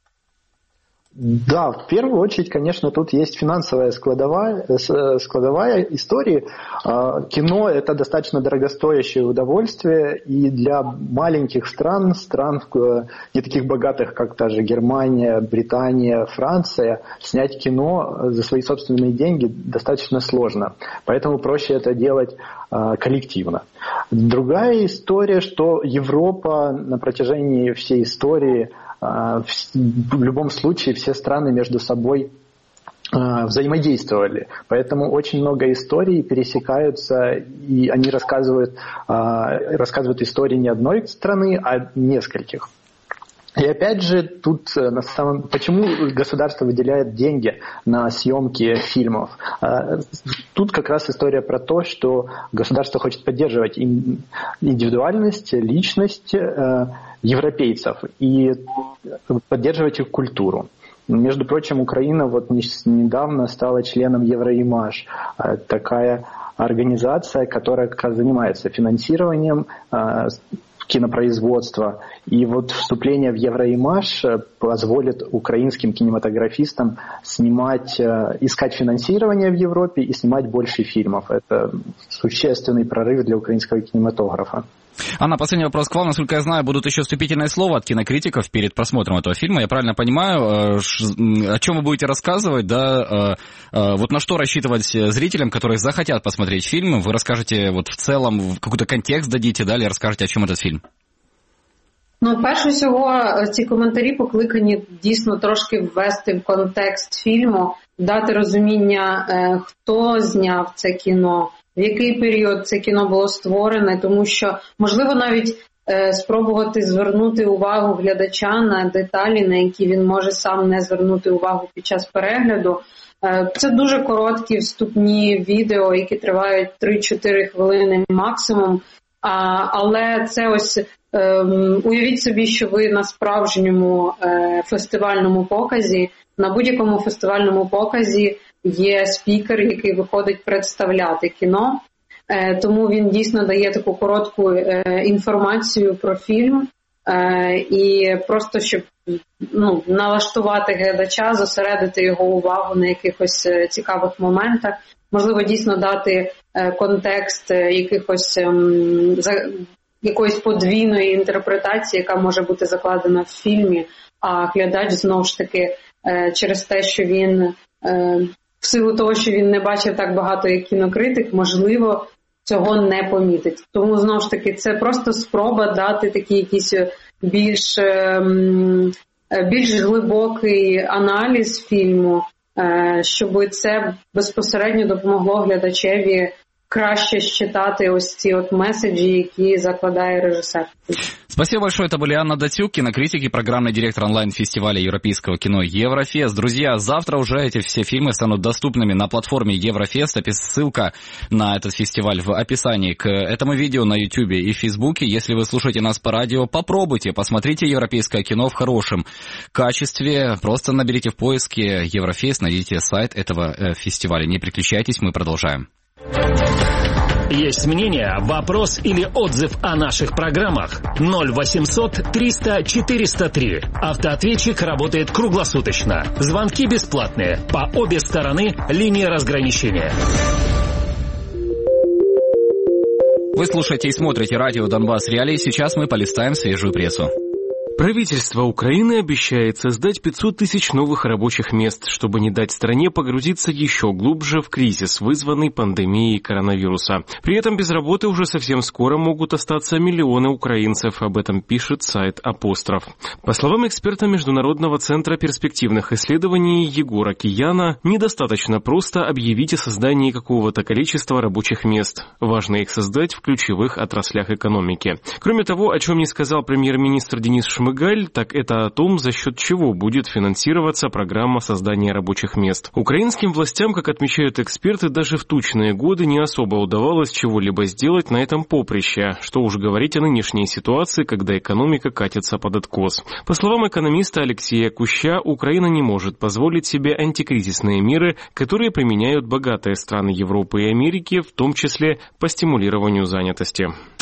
Да, в первую очередь, конечно, тут есть финансовая складовая, складовая истории. Кино – это достаточно дорогостоящее удовольствие, и для маленьких стран, стран не таких богатых, как та же Германия, Британия, Франция, снять кино за свои собственные деньги достаточно сложно. Поэтому проще это делать коллективно. Другая история, что Европа на протяжении всей истории в любом случае все страны между собой взаимодействовали. Поэтому очень много историй пересекаются, и они рассказывают, рассказывают истории не одной страны, а нескольких. И опять же, тут на самом... почему государство выделяет деньги на съемки фильмов? Тут как раз история про то, что государство хочет поддерживать индивидуальность, личность европейцев и поддерживать их культуру. Между прочим, Украина вот недавно стала членом Евроимаж, такая организация, которая как раз занимается финансированием кинопроизводства. И вот вступление в Евроимаж позволит украинским кинематографистам снимать, искать финансирование в Европе и снимать больше фильмов. Это существенный прорыв для украинского кинематографа. Анна, последний вопрос к вам. Насколько я знаю, будут еще вступительные слова от кинокритиков перед просмотром этого фильма. Я правильно понимаю, о чем вы будете рассказывать, да? Вот на что рассчитывать зрителям, которые захотят посмотреть фильм? Вы расскажете вот в целом, какой-то контекст дадите, да, или расскажете, о чем этот фильм? Ну, перше всього, ці коментарі покликані дійсно трошки ввести в контекст фільму, дати розуміння, хто зняв це кіно, в який період це кіно було створене, тому що, можливо, навіть е, спробувати звернути увагу глядача на деталі, на які він може сам не звернути увагу під час перегляду. Е, це дуже короткі вступні відео, які тривають три-чотири хвилини максимум, а, але це ось, е, уявіть собі, що ви на справжньому е, фестивальному показі, на будь-якому фестивальному показі є спікер, який виходить представляти кіно, тому він дійсно дає таку коротку інформацію про фільм і просто, щоб ну, налаштувати глядача, зосередити його увагу на якихось цікавих моментах, можливо, дійсно дати контекст якихось якоїсь подвійної інтерпретації, яка може бути закладена в фільмі, а глядач знову ж таки через те, що він в силу того, що він не бачив так багато, як кінокритик, можливо, цього не помітить. Тому, знову ж таки, це просто спроба дати такий якийсь більш, більш глибокий аналіз фільму, щоб це безпосередньо допомогло глядачеві краще считати ось ці от меседжі, які закладає режисер. Спасибо большое. Это были Анна Датюк, кинокритик и программный директор онлайн-фестиваля европейского кино «Еврофест». Друзья, завтра уже эти все фильмы станут доступными на платформе «Еврофест». Ссылка на этот фестиваль в описании к этому видео на Ютубе и Фейсбуке. Если вы слушаете нас по радио, попробуйте, посмотрите европейское кино в хорошем качестве. Просто наберите в поиске «Еврофест», найдите сайт этого фестиваля. Не переключайтесь, мы продолжаем. Есть мнение, вопрос или отзыв о наших программах? ноль восемьсот триста четыреста три. Автоответчик работает круглосуточно. Звонки бесплатные. По обе стороны линии разграничения. Вы слушаете и смотрите радио «Донбасс Реалии». Сейчас мы полистаем свежую прессу. Правительство Украины обещает создать пятьсот тысяч новых рабочих мест, чтобы не дать стране погрузиться еще глубже в кризис, вызванный пандемией коронавируса. При этом без работы уже совсем скоро могут остаться миллионы украинцев, об этом пишет сайт «Апостроф». По словам эксперта Международного центра перспективных исследований Егора Кияна, недостаточно просто объявить о создании какого-то количества рабочих мест. Важно их создать в ключевых отраслях экономики. Кроме того, о чем не сказал премьер-министр Денис Шмыгаль, так это о том, за счет чего будет финансироваться программа создания рабочих мест. Украинским властям, как отмечают эксперты, даже в тучные годы не особо удавалось чего-либо сделать на этом поприще. Что уж говорить о нынешней ситуации, когда экономика катится под откос. По словам экономиста Алексея Куща, Украина не может позволить себе антикризисные меры, которые применяют богатые страны Европы и Америки, в том числе по стимулированию занятости.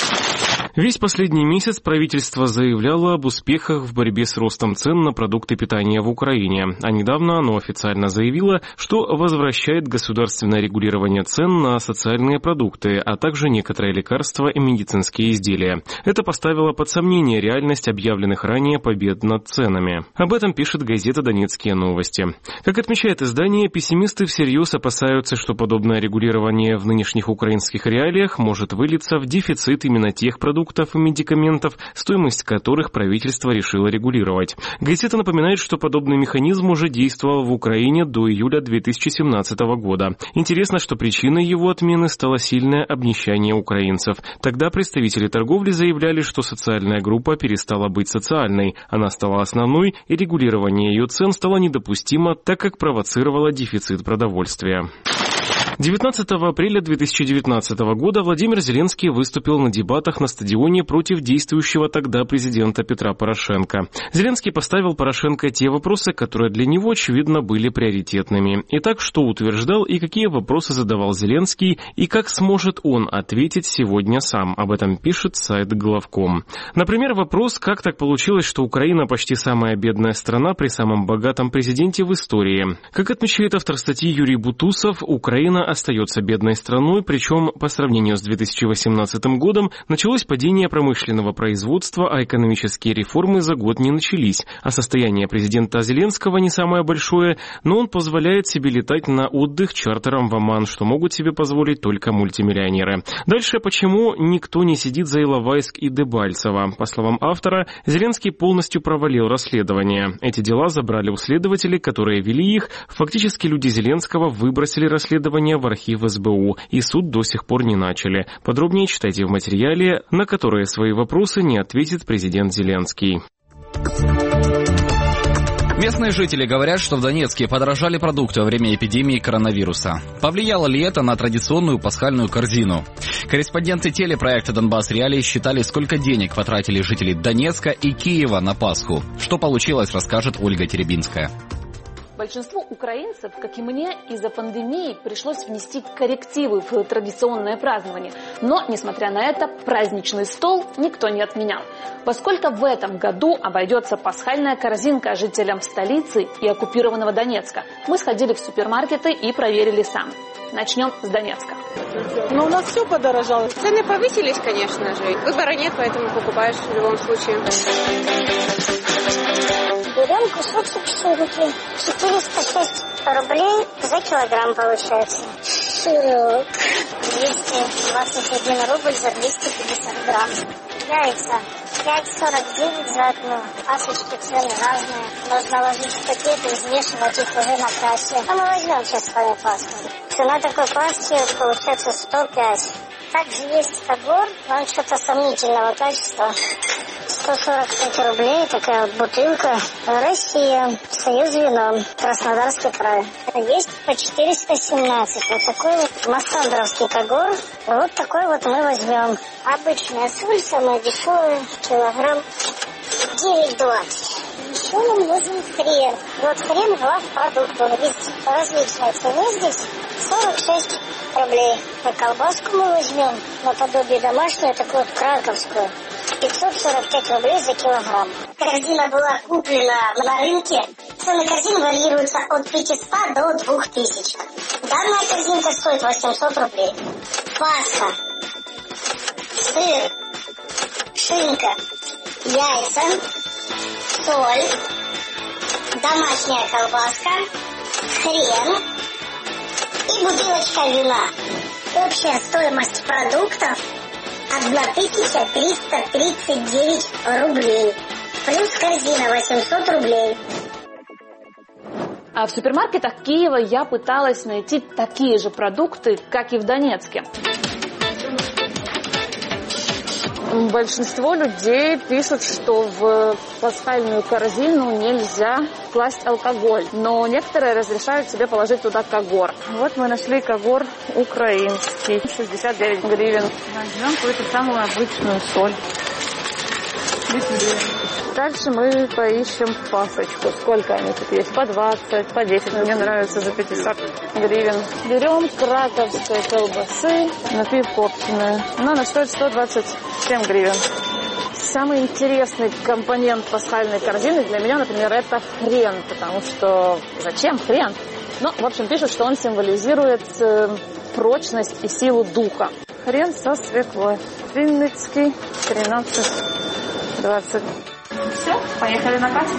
Весь последний месяц правительство заявляло об успехах в борьбе с ростом цен на продукты питания в Украине, а недавно оно официально заявило, что возвращает государственное регулирование цен на социальные продукты, а также некоторые лекарства и медицинские изделия. Это поставило под сомнение реальность объявленных ранее побед над ценами. Об этом пишет газета «Донецкие новости». Как отмечает издание, пессимисты всерьез опасаются, что подобное регулирование в нынешних украинских реалиях может вылиться в дефицит именно тех продуктов, и медикаментов, стоимость которых правительство решило регулировать. Газета напоминает, что подобный механизм уже действовал в Украине до июля две тысячи семнадцатого года. Интересно, что причиной его отмены стало сильное обнищание украинцев. Тогда представители торговли заявляли, что социальная группа перестала быть социальной, она стала основной, и регулирование ее цен стало недопустимо, так как провоцировало дефицит продовольствия. девятнадцатого апреля две тысячи девятнадцатого года Владимир Зеленский выступил на дебатах на стадионе против действующего тогда президента Петра Порошенко. Зеленский поставил Порошенко те вопросы, которые для него, очевидно, были приоритетными. Итак, что утверждал и какие вопросы задавал Зеленский, и как сможет он ответить сегодня сам. Об этом пишет сайт Главком. Например, вопрос, как так получилось, что Украина почти самая бедная страна при самом богатом президенте в истории. Как отмечает автор статьи Юрий Бутусов, Украина остается бедной страной, причем по сравнению с две тысячи восемнадцатым годом началось падение промышленного производства, а экономические реформы за год не начались. А состояние президента Зеленского не самое большое, но он позволяет себе летать на отдых чартером в Оман, что могут себе позволить только мультимиллионеры. Дальше, почему никто не сидит за Иловайск и Дебальцево? По словам автора, Зеленский полностью провалил расследование. Эти дела забрали у следователей, которые вели их. Фактически люди Зеленского выбросили расследование в архив эс бэ у, и суд до сих пор не начали. Подробнее читайте в материале, на которые свои вопросы не ответит президент Зеленский. Местные жители говорят, что в Донецке подорожали продукты во время эпидемии коронавируса. Повлияло ли это на традиционную пасхальную корзину? Корреспонденты телепроекта «Донбасс Реалии» считали, сколько денег потратили жители Донецка и Киева на Пасху. Что получилось, расскажет Ольга Теребинская. Большинству украинцев, как и мне, из-за пандемии пришлось внести коррективы в традиционное празднование. Но, несмотря на это, праздничный стол никто не отменял. Во сколько в этом году обойдется пасхальная корзинка жителям столицы и оккупированного Донецка? Мы сходили в супермаркеты и проверили сами. Начнем с Донецка. Но у нас все подорожало. Цены повысились, конечно же. Выбора нет, поэтому покупаешь в любом случае. Берем кусочек шубки. четыреста шесть рублей за килограмм получается. Сырок. двести двадцать один рубль за двести пятьдесят грамм. Яйца. пять сорок девять за одну. Пасочки цены разные. Нужно ложить в пакеты и взвешивать их уже на кассе. А мы возьмем сейчас с вами пасту. Цена такой пасты получается сто пять. Также есть Когор, но он что-то сомнительного качества. сто сорок пять рублей, такая вот бутылка. Россия, Союз вино, Краснодарский край. Есть по четыреста семнадцать. Вот такой вот массандровский Когор. Вот такой вот мы возьмем. Обычная соль, самая дешевая, килограмм девять двадцать. Еще нам нужен хрен. Вот хрен глав продуктов. Есть различные цены здесь. сорок шесть рублей. А колбаску мы возьмем наподобие домашнюю, такую вот краковскую. пятьсот сорок пять рублей за килограмм. Корзина была куплена на рынке. Цены корзин варьируются от пятисот до двух тысяч. Данная корзинка стоит восемьсот рублей. Паста, сыр, шинка, яйца, соль, домашняя колбаска, хрен и бутылочка вина. Общая стоимость продуктов тысяча триста тридцать девять рублей. Плюс корзина восемьсот рублей. А в супермаркетах Киева я пыталась найти такие же продукты, как и в Донецке. Большинство людей пишут, что в пасхальную корзину нельзя класть алкоголь, но некоторые разрешают себе положить туда Когор. Вот мы нашли Когор украинский, шестьдесят девять гривен. Возьмем какую-то самую обычную соль. Дальше мы поищем пасочку. Сколько они тут есть? По двадцать, по десять. Мне нравится за пятьдесят гривен. Берем краковской колбасы, напівкопченую. Она стоит сто двадцать семь гривен. Самый интересный компонент пасхальной корзины для меня, например, это хрен. Потому что зачем хрен? Ну, в общем, пишут, что он символизирует э, прочность и силу духа. Хрен со свеклой. Винницкий, тринадцать двадцать. Все, поехали на кассу.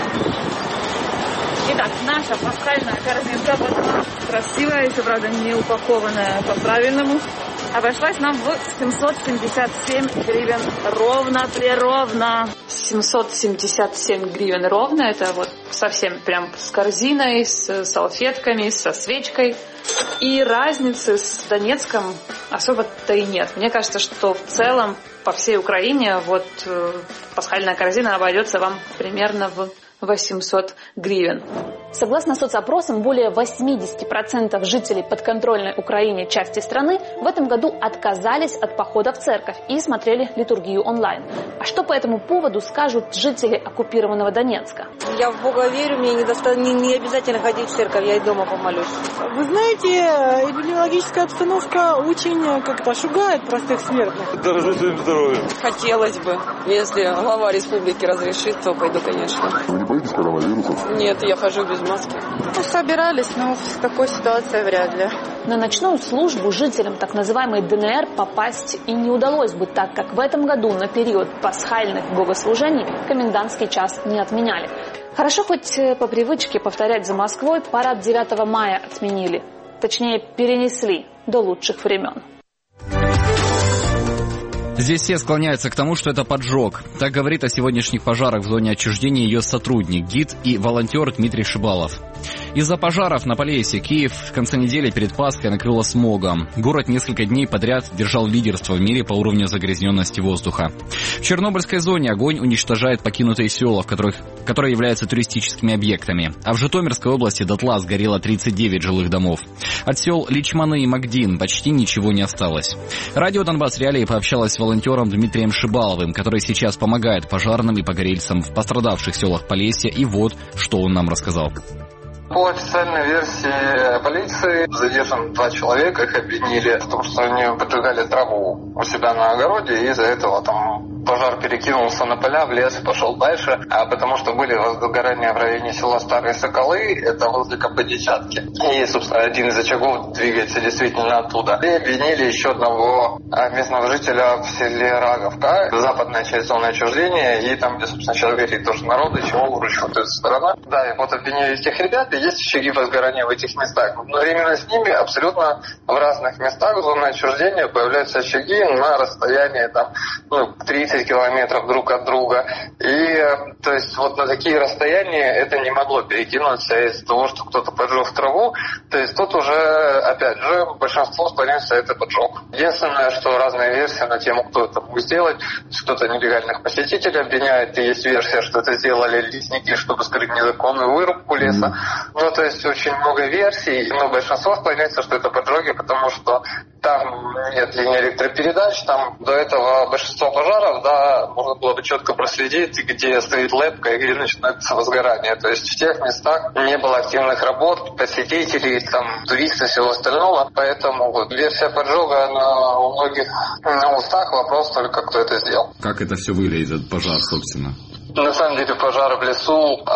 Итак, наша пасхальная корзинка, вот она, красивая, еще, правда, не упакованная по-правильному, обошлась нам в семьсот семьдесят семь гривен ровно-прировно. семьсот семьдесят семь гривен ровно, это вот совсем прям с корзиной, с салфетками, со свечкой. И разницы с Донецком особо-то и нет. Мне кажется, что в целом по всей Украине вот э, пасхальная корзина обойдется вам примерно в восемьсот гривен. Согласно соцопросам, более восемьдесят процентов жителей подконтрольной Украине части страны в этом году отказались от похода в церковь и смотрели литургию онлайн. А что по этому поводу скажут жители оккупированного Донецка? Я в Бога верю, мне не, доста... не, не обязательно ходить в церковь, я и дома помолюсь. Вы знаете, эпидемиологическая обстановка очень как-то шугает простых смертных. Дорожу своим здоровьем. Хотелось бы. Если глава республики разрешит, то пойду, конечно. Вы не боитесь коронавируса? Нет, я хожу без маски. Ну, собирались, но в такой ситуации вряд ли. На ночную службу жителям так называемой ДНР попасть и не удалось бы, так как в этом году на период пасхальных богослужений комендантский час не отменяли. Хорошо хоть по привычке повторять за Москвой парад девятого мая отменили. Точнее, перенесли до лучших времен. Здесь все склоняются к тому, что это поджог. Так говорит о сегодняшних пожарах в зоне отчуждения ее сотрудник, гид и волонтер Дмитрий Шибалов. Из-за пожаров на Полесье Киев в конце недели перед Пасхой накрыло смогом. Город несколько дней подряд держал лидерство в мире по уровню загрязненности воздуха. В Чернобыльской зоне огонь уничтожает покинутые села, в которых, которые являются туристическими объектами. А в Житомирской области дотла сгорело тридцать девять жилых домов. От сел Личманы и Магдин почти ничего не осталось. Радио Донбасс Реалии пообщалась с волонтером Дмитрием Шибаловым, который сейчас помогает пожарным и погорельцам в пострадавших селах Полесья. И вот, что он нам рассказал. По официальной версии полиции задержан два человека, их обвинили в том, что они поджигали траву у себя на огороде, и из-за этого там пожар перекинулся на поля, в лес и пошел дальше, а потому что были возгорания в районе села Старые Соколы, это возле Каподесятки. И, собственно, один из очагов двигается действительно оттуда. И обвинили еще одного местного жителя в селе Раговка, западная часть зоны отчуждения, и там, где, собственно, сейчас горит тоже народу, чего выручила эта сторона. Да, и вот обвинили этих ребят, и есть очаги возгорания в этих местах. Но именно с ними абсолютно в разных местах зоны отчуждения появляются очаги на расстоянии там, ну, тридцать тридцать километров друг от друга. И, то есть, вот на такие расстояния это не могло перекинуться из-за того, что кто-то поджег траву. То есть, тут уже, опять же, большинство склоняется, это поджог. Единственное, что разные версии на тему, кто это мог сделать. Кто-то нелегальных посетителей обвиняет, и есть версия, что это сделали лесники, чтобы скрыть незаконную вырубку леса. Ну, то есть, очень много версий, но большинство склоняется, что это поджоги, потому что там нет линии электропередач, там до этого большинство пожаров, да, можно было бы четко проследить, где стоит лепка и где начинается возгорание. То есть в тех местах не было активных работ, посетителей, там, туристов и всего остального. Поэтому вот, версия поджога она у многих на устах, вопрос только, кто это сделал. Как это все выглядит, этот пожар, собственно? На самом деле пожар в лесу,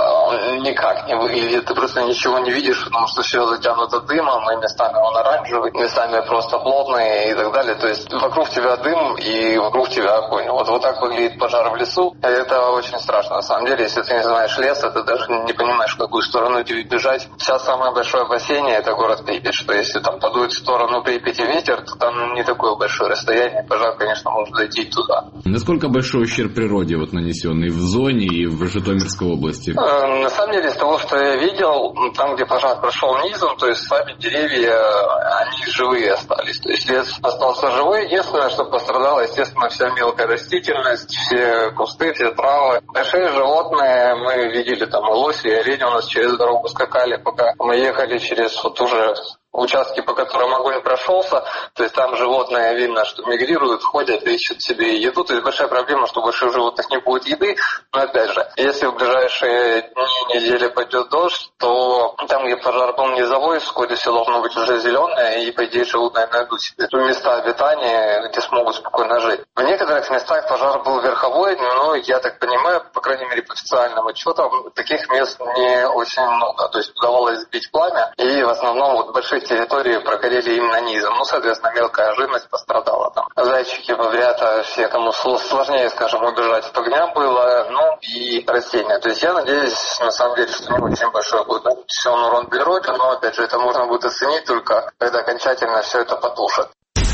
он никак не выглядит, ты просто ничего не видишь, потому что все затянуто дымом, и местами он оранжевый, местами просто плотный и так далее. То есть вокруг тебя дым и вокруг тебя огонь. Вот, вот так выглядит пожар в лесу. И это очень страшно на самом деле. Если ты не знаешь леса, ты даже не понимаешь, в какую сторону тебе бежать. Сейчас самое большое опасение — это город Припять, что если там подует в сторону Припяти ветер, то там не такое большое расстояние. Пожар, конечно, может дойти туда. Насколько большой ущерб природе вот нанесенный в зоне и в Житомирской области? На самом деле, из того, что я видел, там, где пожар прошел низом, то есть сами деревья, они живые остались. То есть лес остался живой. Единственное, что пострадало, естественно, вся мелкая растительность, все кусты, все травы. Большие животные, мы видели там и лоси, и олени у нас через дорогу скакали, пока мы ехали через вот уже участки, по которым огонь прошелся, то есть там животные видно, что мигрируют, ходят, ищут себе еду, то есть большая проблема, что больше у животных не будет еды, но опять же, если в ближайшие дни, недели пойдет дождь, то там, где пожар был низовой, вскоре все должно быть уже зеленое, и по идее животные найдут себе места обитания, где смогут спокойно жить. В некоторых местах пожар был верховой, но я так понимаю, по крайней мере по официальным отчетам, таких мест не очень много, то есть удавалось сбить пламя, и в основном вот большие территории прогорели именно низом. Ну, соответственно, мелкая живность пострадала там. Зайчики, бобрята, все, кому сложнее, скажем, убежать от огня было, ну и растения. То есть я надеюсь, на самом деле, что не очень большой будет нанесен урон природе, но, опять же, это можно будет оценить только, когда окончательно все это потушат.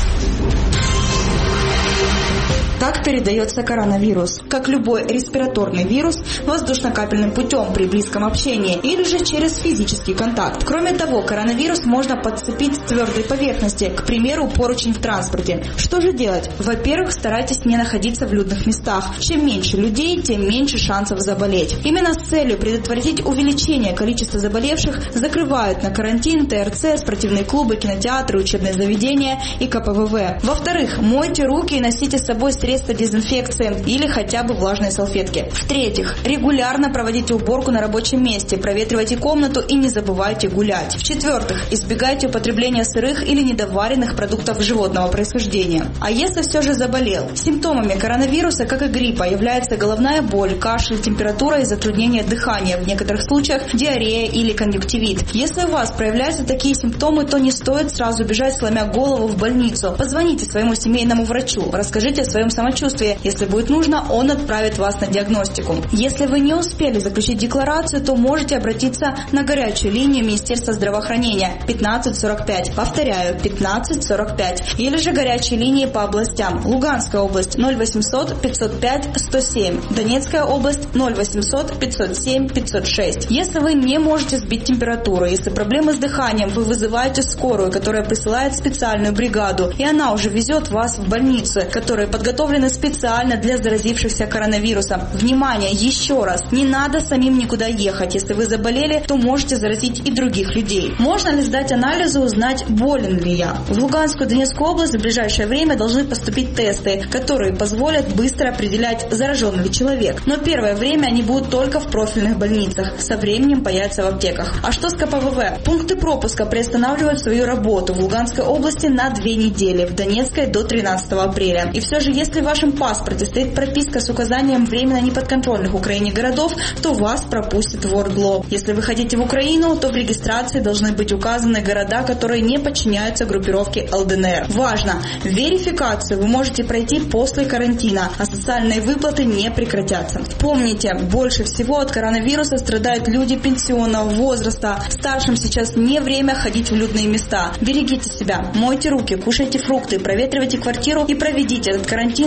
Так передается коронавирус. Как любой респираторный вирус, воздушно-капельным путем при близком общении или же через физический контакт. Кроме того, коронавирус можно подцепить с твердой поверхности, к примеру, поручень в транспорте. Что же делать? Во-первых, старайтесь не находиться в людных местах. Чем меньше людей, тем меньше шансов заболеть. Именно с целью предотвратить увеличение количества заболевших закрывают на карантин ТРЦ, спортивные клубы, кинотеатры, учебные заведения и ка пэ вэ вэ. Во-вторых, мойте руки и носите с собой средства средства дезинфекции или хотя бы влажные салфетки. В-третьих, регулярно проводите уборку на рабочем месте, проветривайте комнату и не забывайте гулять. В-четвертых, избегайте употребления сырых или недоваренных продуктов животного происхождения. А если все же заболел? Симптомами коронавируса, как и гриппа, являются головная боль, кашель, температура и затруднение дыхания, в некоторых случаях диарея или конъюнктивит. Если у вас проявляются такие симптомы, то не стоит сразу бежать, сломя голову, в больницу. Позвоните своему семейному врачу, расскажите о своем самочувствии. Если будет нужно, он отправит вас на диагностику. Если вы не успели заключить декларацию, то можете обратиться на горячую линию Министерства здравоохранения пятнадцать сорок пять. Повторяю, пятнадцать сорок пять. Или же горячие линии по областям. Луганская область ноль восемьсот пятьсот пять сто семь. Донецкая область ноль восемьсот пятьсот семь пятьсот шесть. Если вы не можете сбить температуру, если проблемы с дыханием, вы вызываете скорую, которая присылает специальную бригаду, и она уже везет вас в больницы, которые подготовлены специально для заразившихся коронавирусом. Внимание, еще раз, не надо самим никуда ехать. Если вы заболели, то можете заразить и других людей. Можно ли сдать анализы, узнать, болен ли я? В Луганскую и Донецкую область в ближайшее время должны поступить тесты, которые позволят быстро определять, заражен ли человек. Но первое время они будут только в профильных больницах. Со временем появятся в аптеках. А что с ка пэ вэ вэ? Пункты пропуска приостанавливают свою работу в Луганской области на две недели, в Донецкой до тринадцатого апреля. И все же, если в вашем паспорте стоит прописка с указанием временно неподконтрольных Украине городов, то вас пропустят в Ордло. Если вы хотите в Украину, то в регистрации должны быть указаны города, которые не подчиняются группировке эл дэ эн эр. Важно! Верификацию вы можете пройти после карантина, а социальные выплаты не прекратятся. Помните, больше всего от коронавируса страдают люди пенсионного возраста. Старшим сейчас не время ходить в людные места. Берегите себя, мойте руки, кушайте фрукты, проветривайте квартиру и проведите этот карантин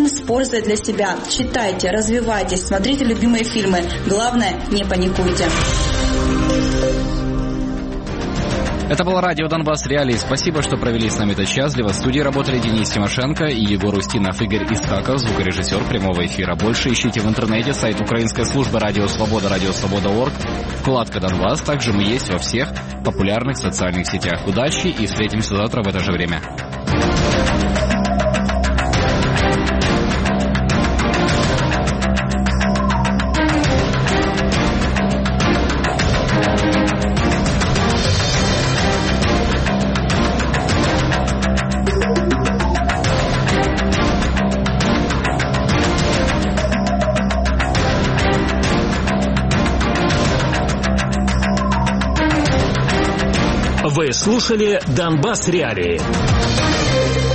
важен с пользой для себя. Читайте, развивайтесь, смотрите любимые фильмы. Главное, не паникуйте. Это было радио «Донбасс Реалии». Спасибо, что провели с нами этот час. Для вас в студии работали Денис Тимошенко и Егор Устинов, Игорь Искаков, звукорежиссер прямого эфира. Больше ищите в интернете сайт украинской службы «Радио Свобода», радио свобода точка орг, вкладка «Донбасс». Также мы есть во всех популярных социальных сетях. Удачи и встретимся завтра в это же время. Вы слушали «Донбасс Реалии».